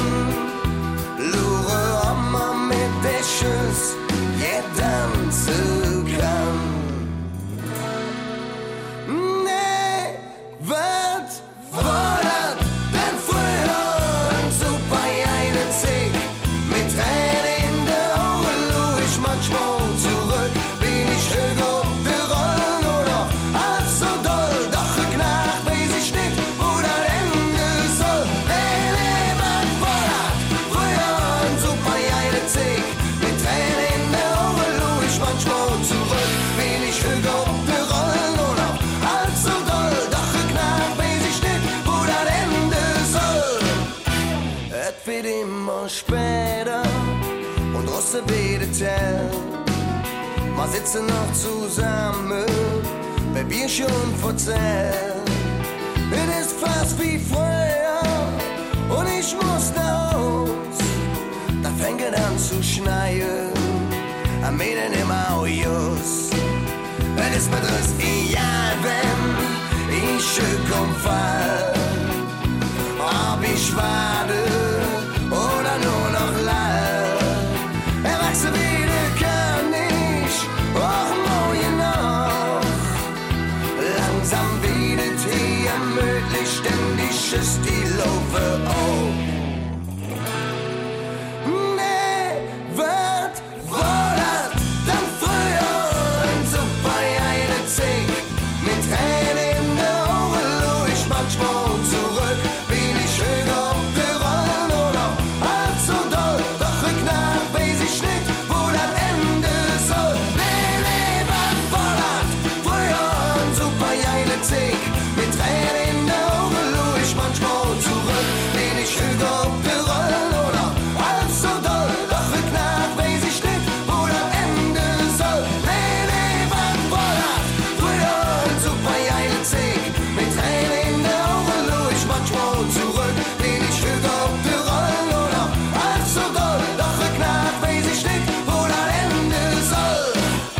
lure immer mit der Schuss, jetzt tanzen kann. Nee, was war das denn früher? Ein super eine Zick mit Tränen in der Augen, luch ich manchmal zurück, bin ich auf der Rollen oder halb so doll, doch geknackt, weiß ich nicht, wo das Ende soll. Nee, was war das früher? Ein super eine Zick mit Tränen in der Augen, luch ich manchmal zurück, bin ich auf der Rollen oder halb so doll, doch geknackt, weiß ich nicht, wo das Ende soll. Es wird immer später und Russe wieder tell. Wir sitzen noch zusammen, bei Bierchen und verzähl. Es ist fast wie früher und ich muss nach Haus. Da fängt es an zu schneien, am Mädchen im Aujus. Es ist mir das egal, wenn ich komm fall. Ob ich warte oder nur noch lall. Erwachsen wieder kann ich, auch morgen noch. Langsam wieder hier möglich, ständig ist die Laufe auf. Nee, was war das dann früher? Ein super eine Zick mit Tränen in der Augen, luch ich manchmal zurück, bin ich höher auf der Rollen oder halb so doll, doch geknackt, weiß ich nicht, wo das Ende soll. Nee, was war das früher? Ein super eine Zick mit Tränen in der Augen, luch ich manchmal zurück, bin ich höher auf der Rollen oder halb so doll, doch geknackt, weiß ich nicht, wo das Ende soll. Nee, was war das früher? Ein super eine Zick mit Tränen in der Augen, luch ich manchmal zurück, bin ich höher auf der Rollen oder halb so doll, doch geknackt, weiß ich nicht, wo das Ende soll.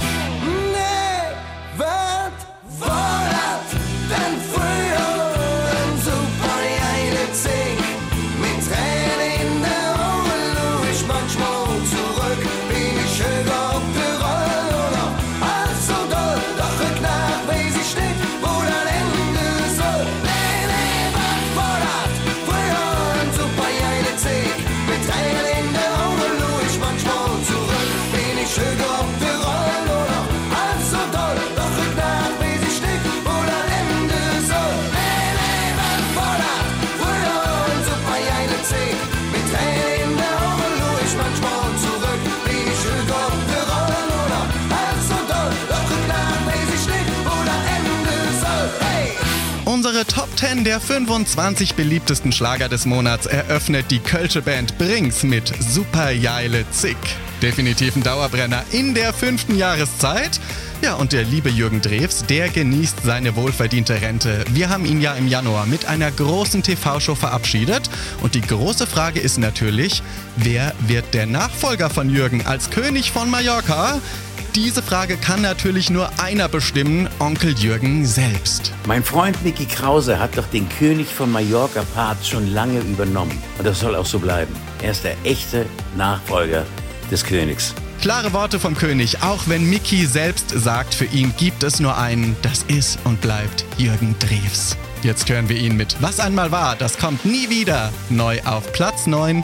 Nee, was war das denn früher? Ein super eine Zick mit Tränen in der Augen, luch ich manchmal zurück, bin ich höher auf der Rollen oder halb so doll, doch geknackt, weiß ich nicht, wo das Ende soll. Nee, was war das früher? Ein super eine Zick mit Tränen in der Augen, luch ich manchmal zurück, bin ich höher auf der Rollen oder halb so doll, doch geknackt, weiß ich nicht, wo das Ende soll. Nee, was war das früher? Ein super eine Zick mit Tränen in der Augen, luch ich manchmal zurück, bin ich höher auf der Rollen oder halb so doll, doch geknackt, weiß ich nicht, wo das Ende soll. Hey!
Unsere Top 10 der 25 beliebtesten Schlager des Monats eröffnet die Kölsche Band Brings mit Super Jeile Zick. Definitiv ein Dauerbrenner in der 5. Jahreszeit. Ja, und der liebe Jürgen Drews, der genießt seine wohlverdiente Rente. Wir haben ihn ja im Januar mit einer großen TV-Show verabschiedet. Und die große Frage ist natürlich, wer wird der Nachfolger von Jürgen als König von Mallorca? Diese Frage kann natürlich nur einer bestimmen, Onkel Jürgen selbst.
Mein Freund Micky Krause hat doch den König von Mallorca-Part schon lange übernommen. Und das soll auch so bleiben. Er ist der echte Nachfolger des Königs.
Klare Worte vom König, auch wenn Micky selbst sagt, für ihn gibt es nur einen, das ist und bleibt Jürgen Drews. Jetzt hören wir ihn mit Was einmal war, das kommt nie wieder, neu auf Platz 9.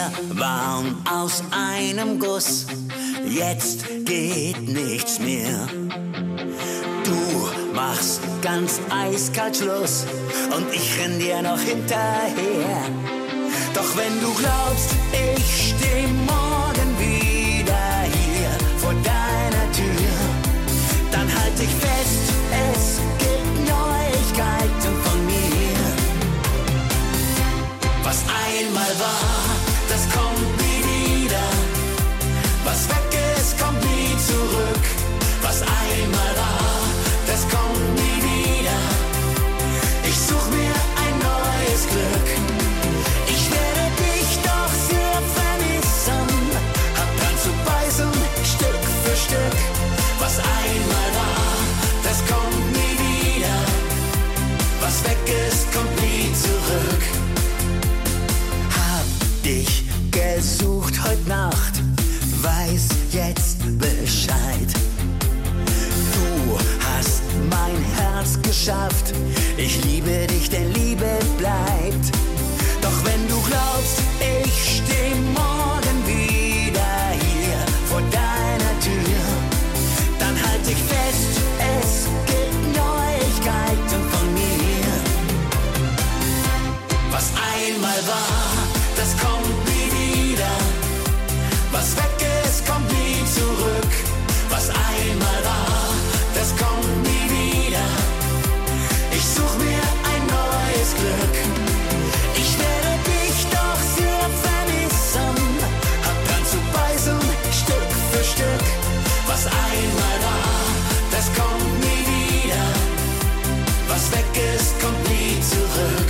Wir waren aus einem Guss, jetzt geht nichts mehr. Du machst ganz eiskalt Schluss und ich renn dir noch hinterher. Doch wenn du glaubst, ich steh morgen wieder hier vor deiner Tür, dann halt dich fest, es gibt Neuigkeiten von mir. Was einmal war, das kommt nie wieder. Was weg ist, kommt nie zurück. Was einmal war, das kommt nie wieder. Ich such mir ein neues Glück. Ich werde dich doch sehr vermissen. Hab dran zu beißen, Stück für Stück. Was einmal war, das kommt nie wieder. Was weg ist, kommt nie zurück. Hab dich gesucht heute Nacht, weiß jetzt Bescheid. Du hast mein Herz geschafft. Ich liebe dich, denn Liebe bleibt. Doch wenn du glaubst, ich steh morgen wieder hier vor deiner Tür, dann halt dich fest, es gibt Neuigkeiten von mir. Was einmal war, das kommt nie wieder. Was weg ist, kommt nie zurück. Was einmal war, das kommt nie wieder. Ich such mir ein neues Glück. Ich werde dich doch sehr vermissen. Hab dran zu beißen, Stück für Stück. Was einmal war, das kommt nie wieder. Was weg ist, kommt nie zurück.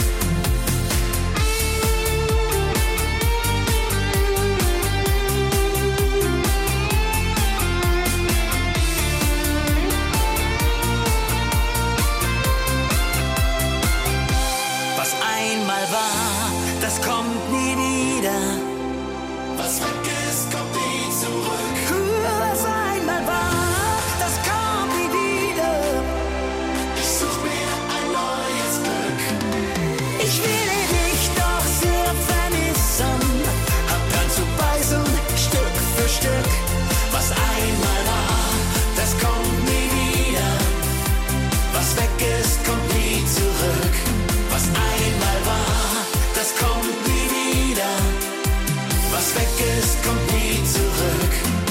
Das kommt nie wieder. Was weg ist, kommt nie zurück. Was einmal war, das kommt nie wieder. Ich such mir ein neues Glück. Ich will dich doch sehr vermissen. Hab dran zu beißen, Stück für Stück. Was einmal war, das kommt nie wieder. Was weg ist, kommt nie zurück. Was einmal war, das kommt nie wieder. Was weg ist, kommt nie zurück.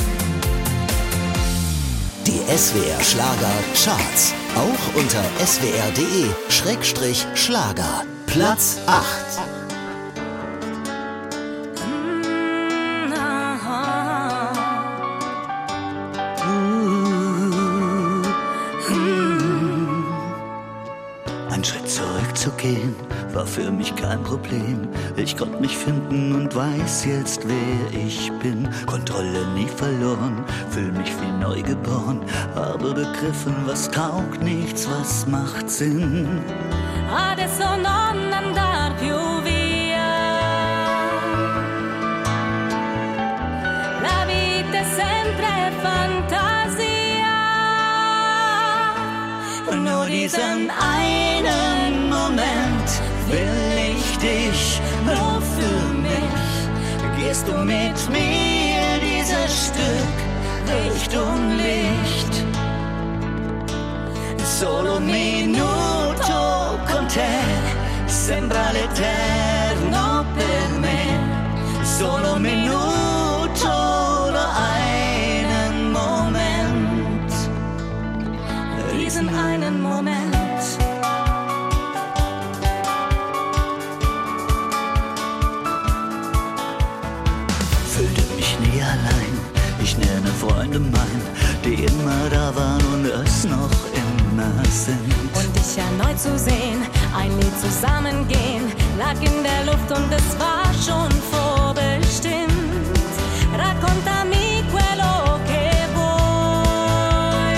Die SWR Schlager Charts. Auch unter swr.de/Schlager. Platz 8.
Ein Schritt zurückzugehen war für mich kein Problem. Ich konnte mich finden und weiß jetzt, wer ich bin. Kontrolle nie verloren, fühl mich wie neugeboren. Habe begriffen, was taugt nichts, was macht Sinn.
Adesso non andar più via. La vita è sempre fantasia.
Und nur diesen einen Moment will ich dich nur für mich. Gehst du mit mir dieses Stück Richtung Licht? Solo un minuto con te sembra l'eterno per me. Solo un minuto, nur einen Moment. Diesen einen Moment. Allein. Ich nenne Freunde mein, die immer da waren und es noch immer sind.
Und dich erneut zu sehen, ein Lied zusammengehen, lag in der Luft und es war schon vorbestimmt. Raccontami quello che vuoi,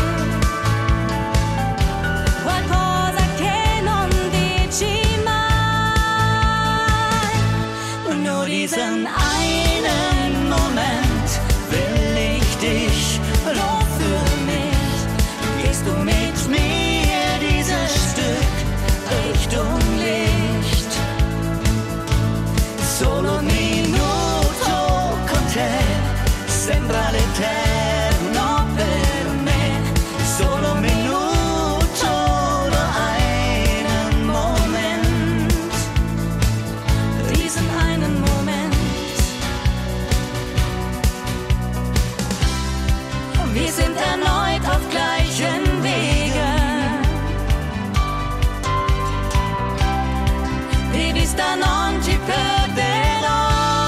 qualcosa che non dici mai.
Und nur diesen einen Moment will ich dich nur für mich. Gehst du mit mir dieses Stück Richtung Licht? Solo un
Wir sind erneut auf gleichen Wegen. Rivista non ci perderò.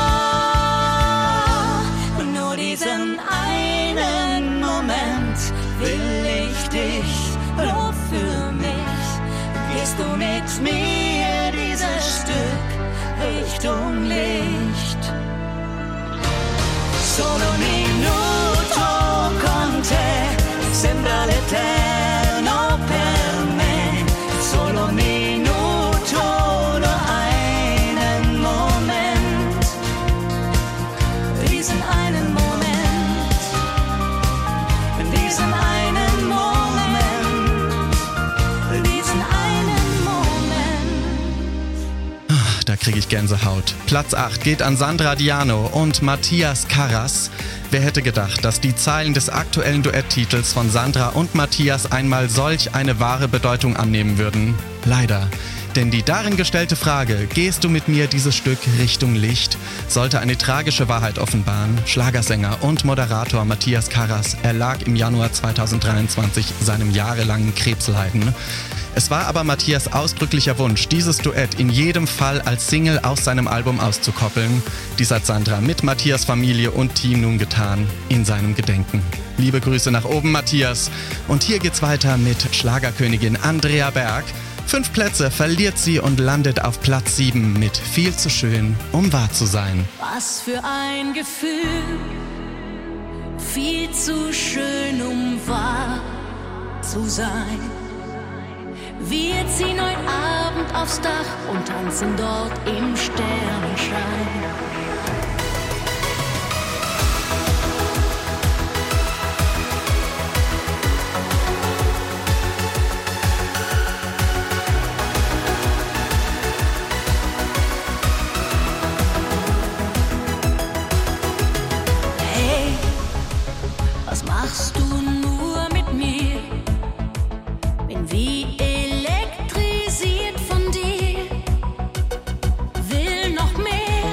Und nur diesen einen Moment will ich dich, nur für mich. Gehst du mit mir dieses Stück Richtung Licht? Solo un minuto con te sembra l'eterno per me. Solo un minuto, nur einen Moment. Diesen einen Moment. Diesen einen Moment. Diesen einen Moment.
Da kriege ich Gänsehaut. Platz 8 geht an Sandra Diano und Matthias Karras. Wer hätte gedacht, dass die Zeilen des aktuellen Duetttitels von Sandra und Matthias einmal solch eine wahre Bedeutung annehmen würden? Leider. Denn die darin gestellte Frage, gehst du mit mir dieses Stück Richtung Licht, sollte eine tragische Wahrheit offenbaren. Schlagersänger und Moderator Matthias Karras erlag im Januar 2023 seinem jahrelangen Krebsleiden. Es war aber Matthias ausdrücklicher Wunsch, dieses Duett in jedem Fall als Single aus seinem Album auszukoppeln. Dies hat Sandra mit Matthias Familie und Team nun getan, in seinem Gedenken. Liebe Grüße nach oben, Matthias. Und hier geht's weiter mit Schlagerkönigin Andrea Berg. 5 Plätze verliert sie und landet auf Platz 7 mit Viel zu schön, um wahr zu sein.
Was für ein Gefühl, viel zu schön, um wahr zu sein. Wir ziehen heute Abend aufs Dach und tanzen dort im Sternenschein. Hey, was machst du nur mit mir? Bin wie elektrisiert von dir, will noch mehr.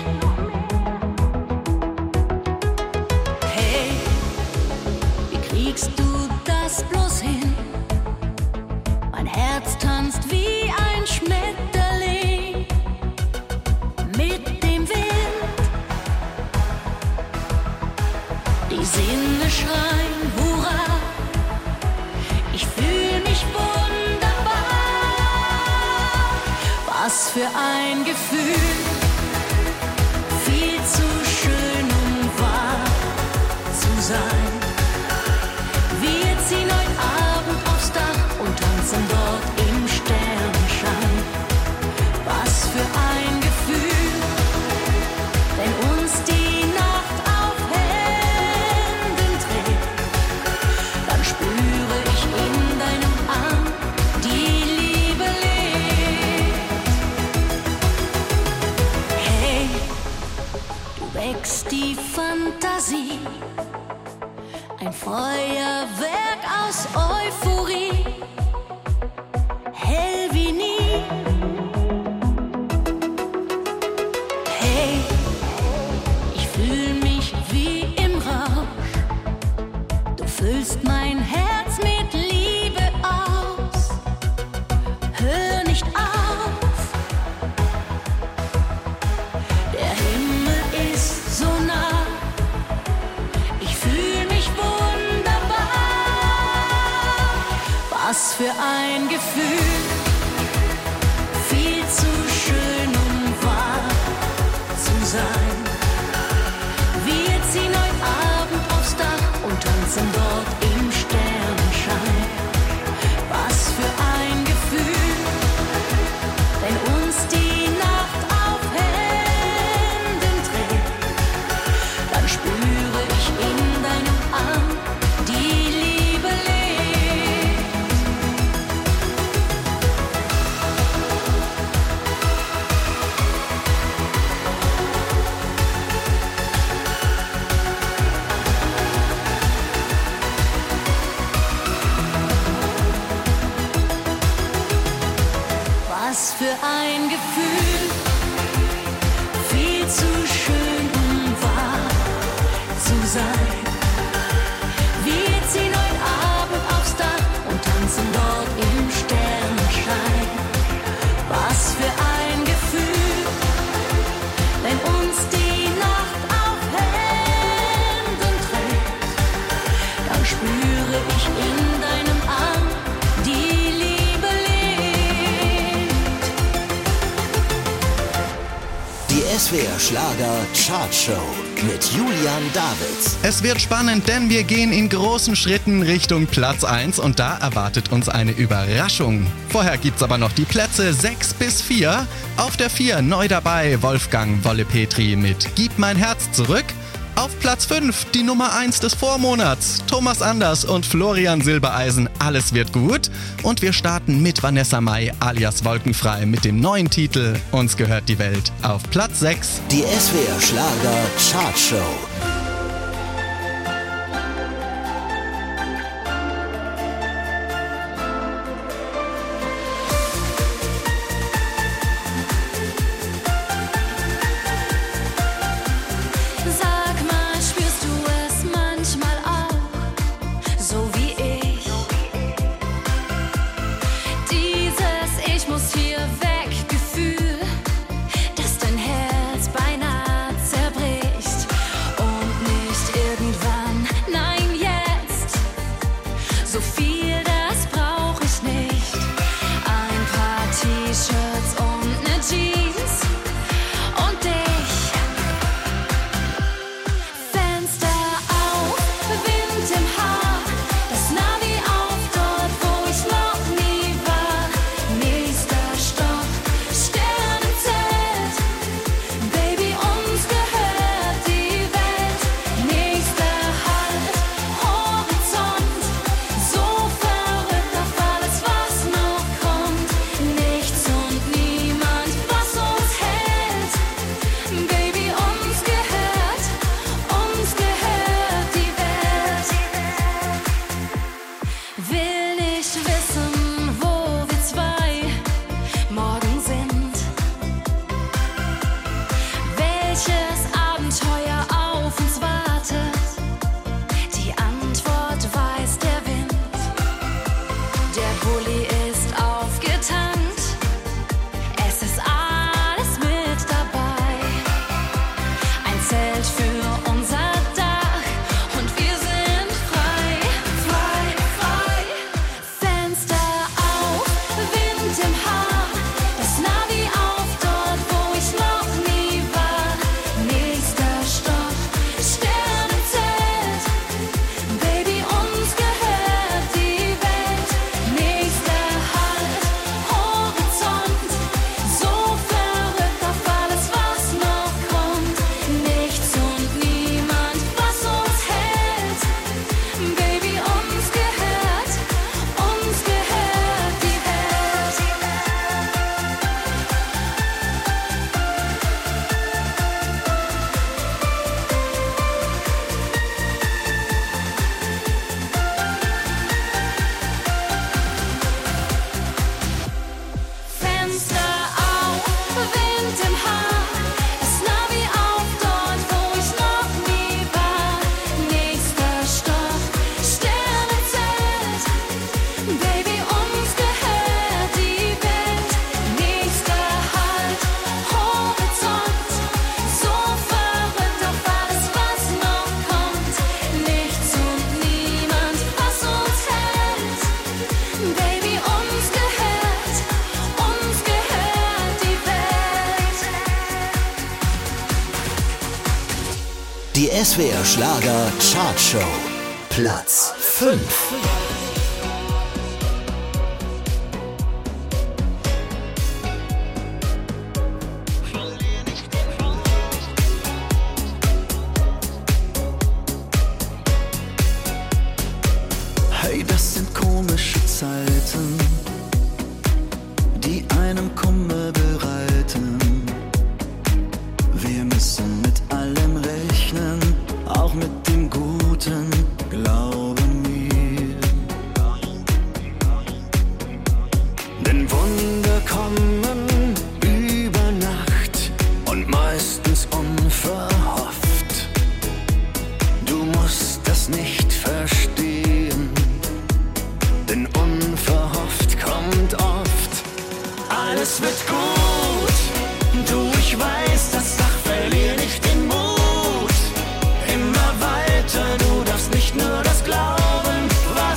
Hey, wie kriegst du das bloß hin? Mein Herz tanzt wie ein Schmetterling mit dem Wind. Die Sinne schreien Hurra, ich fühl mich wunderbar. Was für ein Gefühl, viel zu schön, um wahr zu sein. Wir ziehen heute Abend aufs Dach und tanzen dort im Sternenschein. Was für ein Gefühl, wenn uns die Nacht auf Händen trägt, dann spüre ich in deinem Arm die Liebe lebt. Hey, du wächst die Fantasie, ein Feuerwerk aus Euphorie, hell wie nie. Hey, ich fühl mich wie im Rausch, du füllst mein Herz mit Liebe aus. Hör nicht auf, der Himmel ist so nah, ich fühl mich wunderbar. Was für ein Gefühl, viel zu schön, um wahr zu sein. Wir ziehen heute Abend aufs Dach und tanzen dort im Sternenschein. Was für ein Gefühl, wenn uns die Nacht auf Händen trägt, dann spüre ich in deinem Arm die Liebe lebt. ich in deinem Arm die Liebe lebt.
Die SWR Schlager Chartshow mit Julian Davids.
Es wird spannend, denn wir gehen in großen Schritten Richtung Platz 1 und da erwartet uns eine Überraschung. Vorher gibt's aber noch die Plätze 6 bis 4. Auf der 4 neu dabei Wolfgang Wolle-Petri mit Gib mein Herz zurück. Auf Platz 5 die Nummer 1 des Vormonats, Thomas Anders und Florian Silbereisen, Alles wird gut. Und wir starten mit Vanessa Mai alias Wolkenfrei mit dem neuen Titel Uns gehört die Welt auf Platz 6.
Die SWR Schlager Chartshow. Die SWR Schlager Chartshow. Platz 5.
Hey, das sind komische Zeiten, die einem Kummer bereiten. Wir müssen mit allem rechnen, auch mit dem Guten, glaube mir. Denn Wunder kommen über Nacht und meistens unverhofft. Du musst das nicht verstehen, denn unverhofft kommt oft. Alles wird gut, du, ich weiß, das Sach, verlier nicht den Mut. Immer weiter, du darfst nicht nur das glauben, was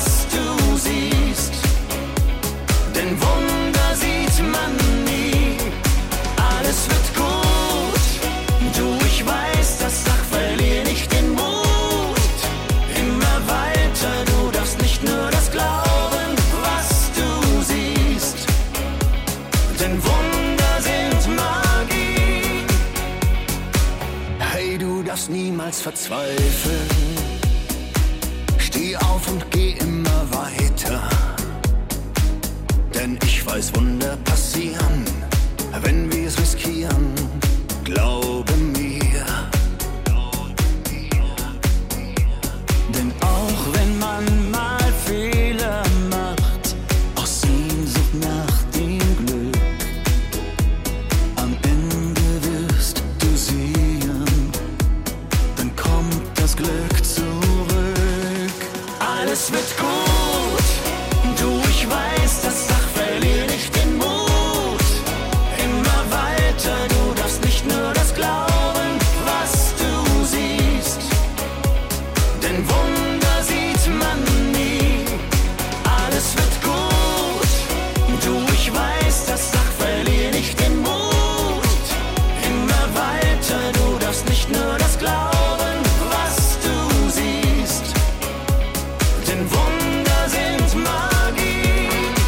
niemals verzweifeln. Steh auf und geh immer weiter. Denn ich weiß, Wunder passieren, wenn wir es riskieren. Glaube mir. Denn auch wenn man mal Fehler macht, aus Sehnsucht nach dem Glück, am Ende wirst du sehen, dann kommt das Glück zurück. Alles wird gut, du, ich weiß, das Sach, verlier nicht den Mut. Immer weiter, du darfst nicht nur das glauben, was du siehst. Denn Wunder sieht man nie. Alles wird gut, du, ich weiß, das Sach, verlier nicht den Mut. Immer weiter, du darfst nicht nur das glauben, was du siehst. Denn Wunder sind Magie.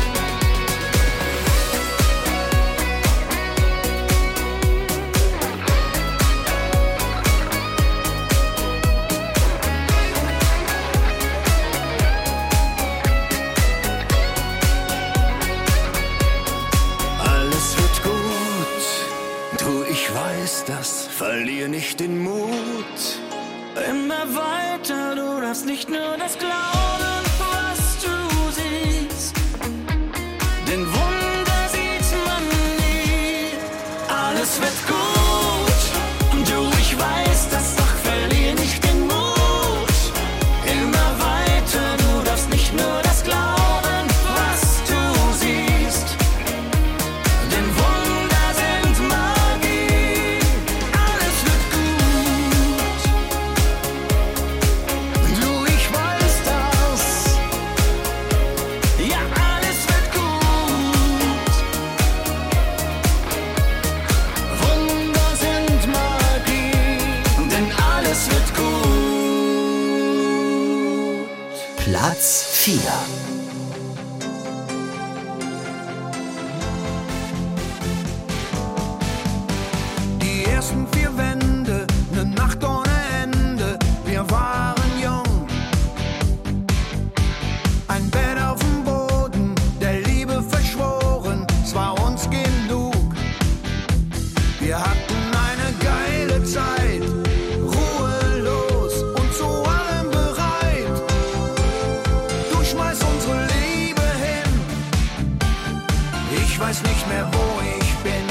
Alles wird gut, du, ich weiß das, verlier nicht den Mut. Immer weiter, du darfst nicht nur das glauben, was du siehst. Denn Wunder sieht man nie. Alles wird gut, du, ich weiß das, doch verlier nicht den Mut. Immer weiter, du darfst nicht nur das glauben, was du siehst. Denn Wunder sind Magie. Alles wird gut, du, ich weiß das. Ja, alles wird gut. Wunder sind Magie, denn alles wird gut.
Platz 4.
Die ersten 4 Wände, ne Nacht ohne Ende, wir waren jung. Ein Bett auf dem Boden, der Liebe verschworen, es war uns genug. Wir hatten eine geile Zeit, ruhelos und zu allem bereit. Du schmeiß unsere Liebe hin, ich weiß nicht mehr, wo ich bin.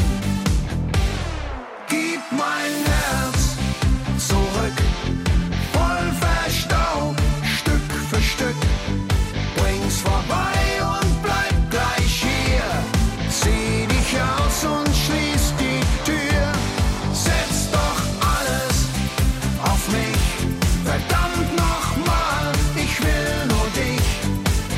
Gib mein Herz zurück, voll verstaubt, Stück für Stück. Bring's vorbei und bleib gleich hier. Zieh dich aus und schließ die Tür. Setz doch alles auf mich. Verdammt nochmal, ich will nur dich.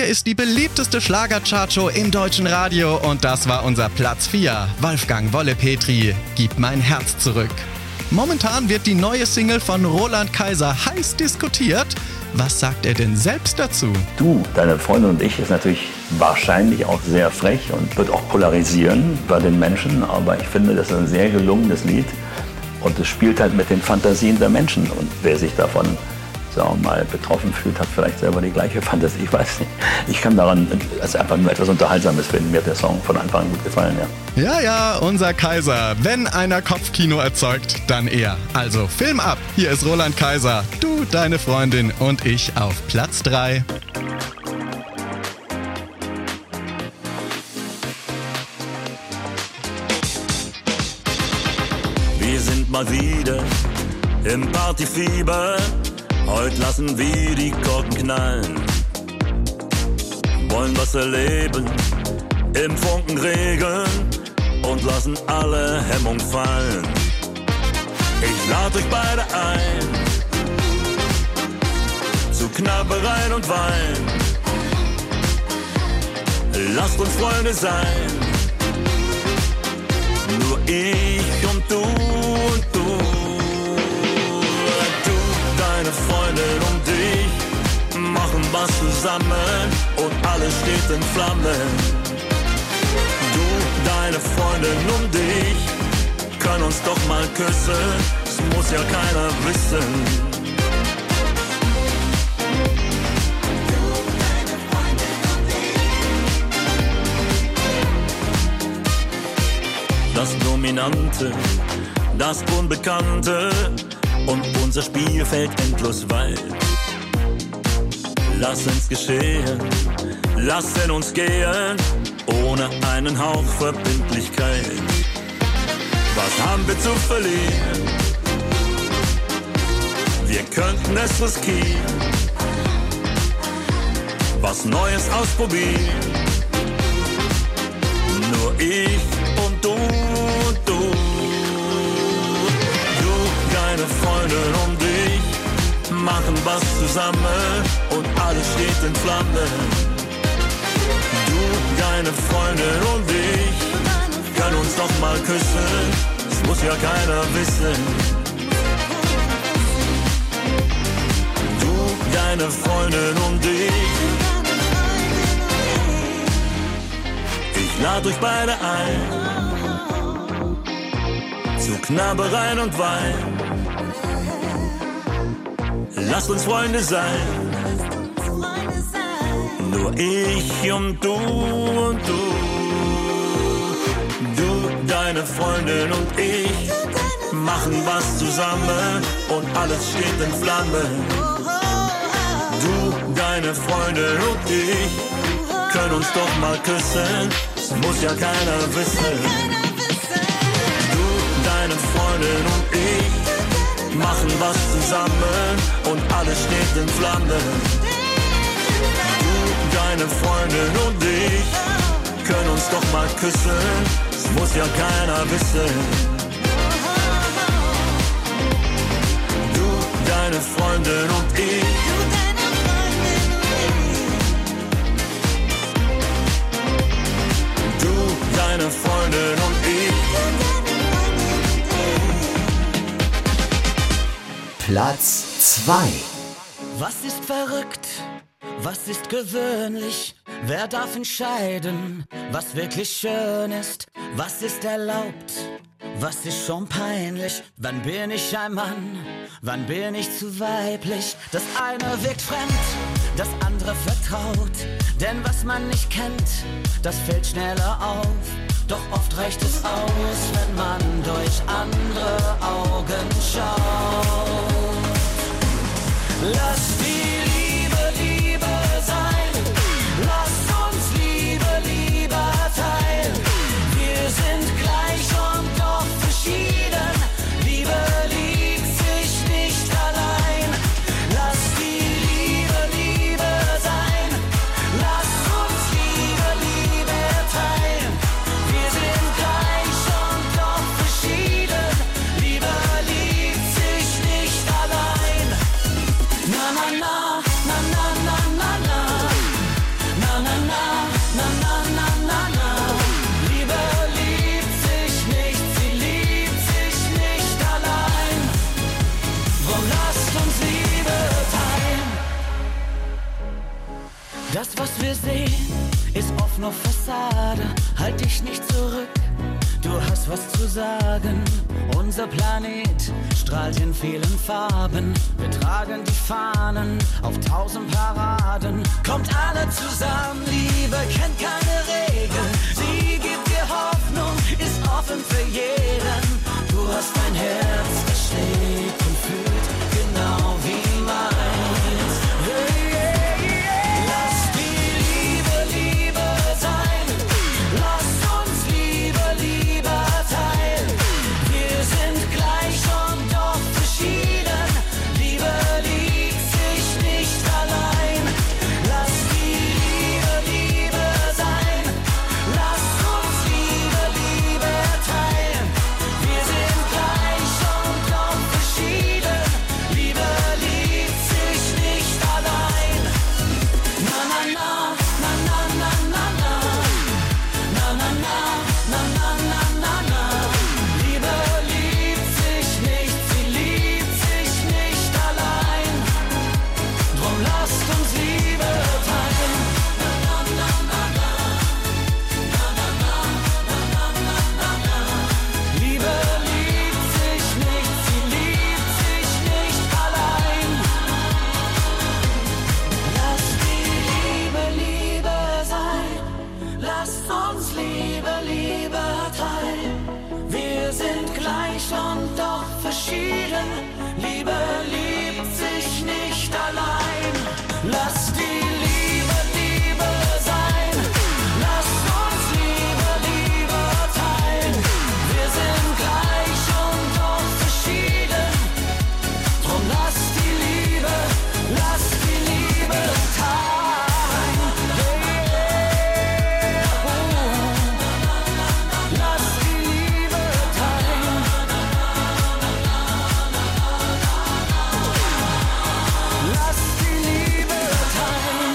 ist die beliebteste Schlager-Chartshow im deutschen Radio und das war unser Platz 4. Wolfgang Wolle-Petri, Gib mein Herz zurück. Momentan wird die neue Single von Roland Kaiser heiß diskutiert. Was sagt er denn selbst dazu?
Du, deine Freundin und ich ist natürlich wahrscheinlich auch sehr frech und wird auch polarisieren bei den Menschen, aber ich finde, das ist ein sehr gelungenes Lied und es spielt halt mit den Fantasien der Menschen und wer sich davon, sagen wir mal, betroffen fühlt, hat vielleicht selber die gleiche Fantasie, ich weiß nicht. Ich kann daran als einfach nur etwas Unterhaltsames finden, mir hat der Song von Anfang an gut gefallen, ja.
Ja, unser Kaiser. Wenn einer Kopfkino erzeugt, dann er. Also Film ab. Hier ist Roland Kaiser. Du, deine Freundin und ich auf Platz 3.
Wir sind mal wieder im Partyfieber. Heute lassen wir die Korken knallen. Wollen was erleben im Funkenregen und lassen alle Hemmung fallen. Ich lade euch beide ein zu Knabbereien und Wein. Lasst uns Freunde sein, nur ich und du und du. Du, deine Freundin und ich machen was zusammen und alles steht in Flammen. Du, deine Freundin und ich können uns doch mal küssen, das muss ja keiner wissen. Das Dominante, das Unbekannte und unser Spiel fällt endlos weit. Lass uns geschehen, lassen uns gehen, ohne einen Hauch Verbindlichkeit. Was haben wir zu verlieren? Wir könnten es riskieren, was Neues ausprobieren. Nur ich und du und du. Du, deine Freundin und ich machen was zusammen und alles steht in Flammen. Du, deine Freundin und ich können uns doch mal küssen, das muss ja keiner wissen. Du, deine Freundin und ich lad euch beide ein zu Knabbereien und Wein. Lasst uns Freunde sein, nur ich und du und du. Du, deine Freundin und ich machen was zusammen und alles steht in Flammen. Du, deine Freundin und ich können uns doch mal küssen, das muss ja keiner wissen. Du, deine Freundin und ich machen was zusammen und alles steht in Flammen. Du, deine Freundin und ich können uns doch mal küssen, das muss ja keiner wissen. Du, deine Freundin und ich. Deine Freundin und ich.
Platz 2.
Was ist verrückt? Was ist gewöhnlich? Wer darf entscheiden, was wirklich schön ist? Was ist erlaubt? Was ist schon peinlich? Wann bin ich ein Mann? Wann bin ich zu weiblich? Das eine wirkt fremd, das andere vertraut. Denn was man nicht kennt, das fällt schneller auf. Doch oft reicht es aus, wenn man durch andere Augen schaut. Lass die Liebe, Liebe sein. Lass uns Liebe, lieber teilen. Wir sind gleich und doch verschieden. Liebe liebt sich nicht allein. Lass die Liebe, Liebe sein. Lass uns Liebe, Liebe teilen. Wir sind gleich und doch verschieden. Liebe liebt sich nicht allein. Na, na, na. wir sehen, ist oft nur Fassade. Halt dich nicht zurück, du hast was zu sagen. Unser Planet strahlt in vielen Farben. Wir tragen die Fahnen auf 1000 Paraden. Kommt alle zusammen, Liebe kennt keine Regeln. Sie gibt dir Hoffnung, ist offen für jeden. Du hast ein Herz, das schlägt und fühlt genau wie meins. Hey, hey, hey. Lass die Liebe, Liebe sein. Lass uns Liebe, Liebe teilen. Wir sind gleich und doch verschieden. Liebe liebt sich nicht allein. Lass die Liebe, Liebe sein. Lass uns Liebe, Liebe teilen. Wir sind gleich und doch verschieden. Liebe liebt sich nicht allein. Na na na, na na na na na. Na na na, na na na na na. Liebe liebt sich nicht, sie liebt sich nicht allein. Drum lasst uns Liebe teilen. Na na na na na. Na na na, na na na na na. Liebe liebt sich nicht, sie liebt sich nicht allein. Lass die Liebe, Liebe sein. Lasst uns Liebe, Liebe teilen. Wir sind gleich und doch verschieden. Liebe liebt sich nicht allein. Lass die Liebe, Liebe sein. Lasst uns Liebe, Liebe teilen. Wir sind gleich und doch verschieden. Drum lass die Liebe teilen. Lass die Liebe teilen. Lass die Liebe teilen.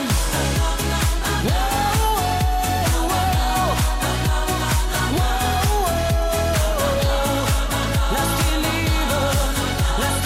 Lass die Liebe, lass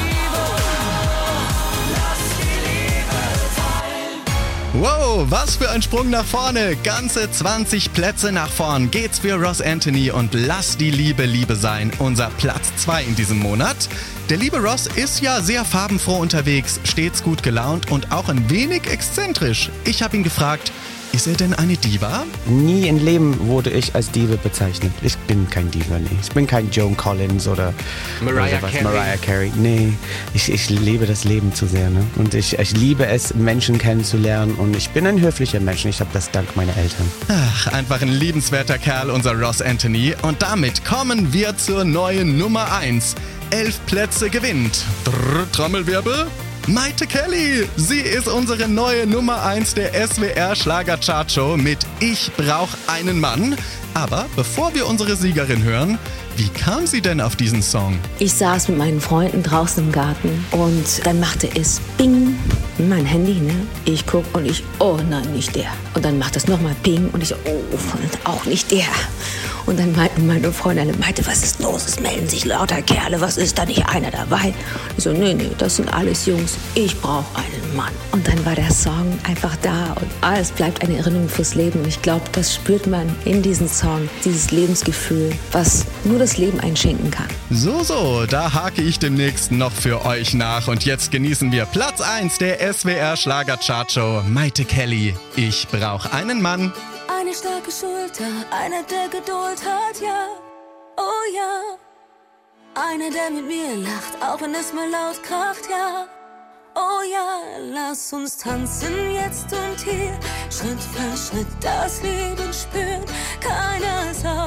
die Liebe teilen.
Wow, was für ein Sprung nach vorne. Ganze 20 Plätze nach vorn geht's für Ross Anthony und Lass die Liebe, Liebe sein. Unser Platz 2 in diesem Monat. Der liebe Ross ist ja sehr farbenfroh unterwegs, stets gut gelaunt und auch ein wenig exzentrisch. Ich habe ihn gefragt, ist er denn eine Diva?
Nie im Leben wurde ich als Diva bezeichnet. Ich bin kein Diva, nee. Ich bin kein Joan Collins oder
Mariah
sowas.
Carey.
Mariah Carey. Nee, ich liebe das Leben zu sehr. Ne? Und ich liebe es, Menschen kennenzulernen. Und ich bin ein höflicher Mensch. Ich habe das dank meiner Eltern.
Ach, einfach ein liebenswerter Kerl, unser Ross Anthony. Und damit kommen wir zur neuen Nummer 1. 11 Plätze gewinnt. Trommelwirbel. Maite Kelly, sie ist unsere neue Nummer 1 der SWR Schlager-Chartshow mit Ich brauch einen Mann. Aber bevor wir unsere Siegerin hören, wie kam sie denn auf diesen Song?
Ich saß mit meinen Freunden draußen im Garten und dann machte es Bing, mein Handy, ne? Ich guck und oh nein, nicht der. Und dann macht es nochmal Ping und ich, oh, auch nicht der. Und dann meinten meine Freunde, Maite, was ist los? Es melden sich lauter Kerle, was ist da nicht einer dabei? Ich so, nee, das sind alles Jungs, ich brauche einen Mann. Und dann war der Song einfach da und alles bleibt eine Erinnerung fürs Leben. Und ich glaube, das spürt man in diesem Song, dieses Lebensgefühl, was nur das Leben einschenken kann.
So, da hake ich demnächst noch für euch nach. Und jetzt genießen wir Platz 1 der SWR Schlager-Chartshow. Maite Kelly, Ich brauch einen Mann.
Eine starke Schulter, einer, der Geduld hat, ja, oh ja. Einer, der mit mir lacht, auch wenn es mal laut kracht, ja, oh ja. Lass uns tanzen jetzt und hier, Schritt für Schritt das Leben spüren. Keiner soll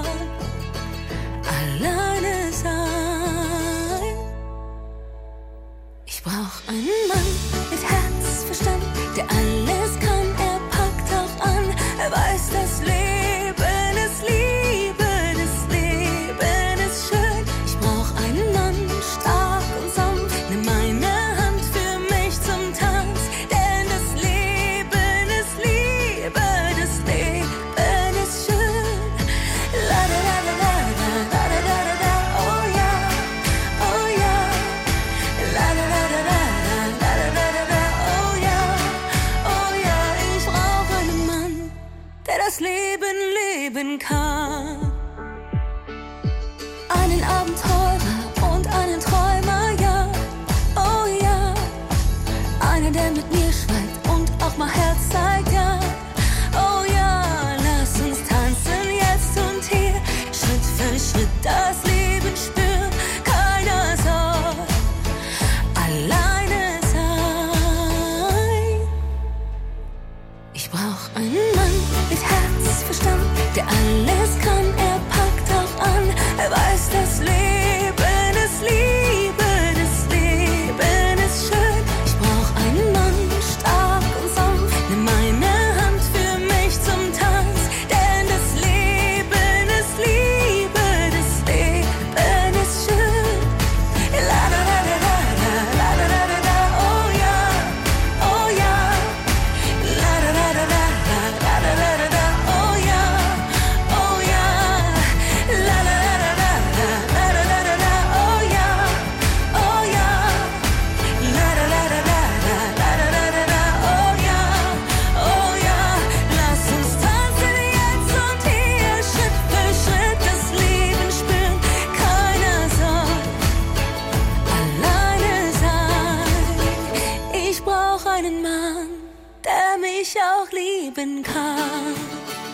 alleine sein. Ich brauch einen Mann mit Herz, Verstand, der alles kann, er packt auch an. Er weiß, das Leben ist Liebe, das Leben ist schön. Ich brauch einen Mann, stark und sanft, nimm meine Hand für mich zum Tanz. Denn das Leben ist Liebe, das Leben ist schön. kann. Einen Abenteurer und einen Träumer, ja, oh ja. Einer, der mit mir schweigt und auch mal Herz zeigt, ja, oh ja. Lass uns tanzen jetzt und hier, Schritt für Schritt das Leben spüren. Keiner soll alleine sein. Ich brauch einen Mann mit Herz, Verstand, der alles kann, er packt auch an. Er weiß, das Leben ist Liebe, das Leben ist schön. Ich brauch einen Mann, stark und sanft, nimm meine Hand für mich zum Tanz. Denn das Leben ist Liebe, das Leben ist schön. La da da da da da, la da da da da, oh ja, oh ja. La da da da da, la da da da da, oh ja, oh ja. La la la la la, la da da da da, oh ja, oh ja. La da da da da, la da da da da, oh ja, oh ja. Lass uns tanzen jetzt und hier, Schritt für Schritt das Leben spüren. Keiner soll alleine sein. Ich brauch einen Mann, der mich auch lieben kann.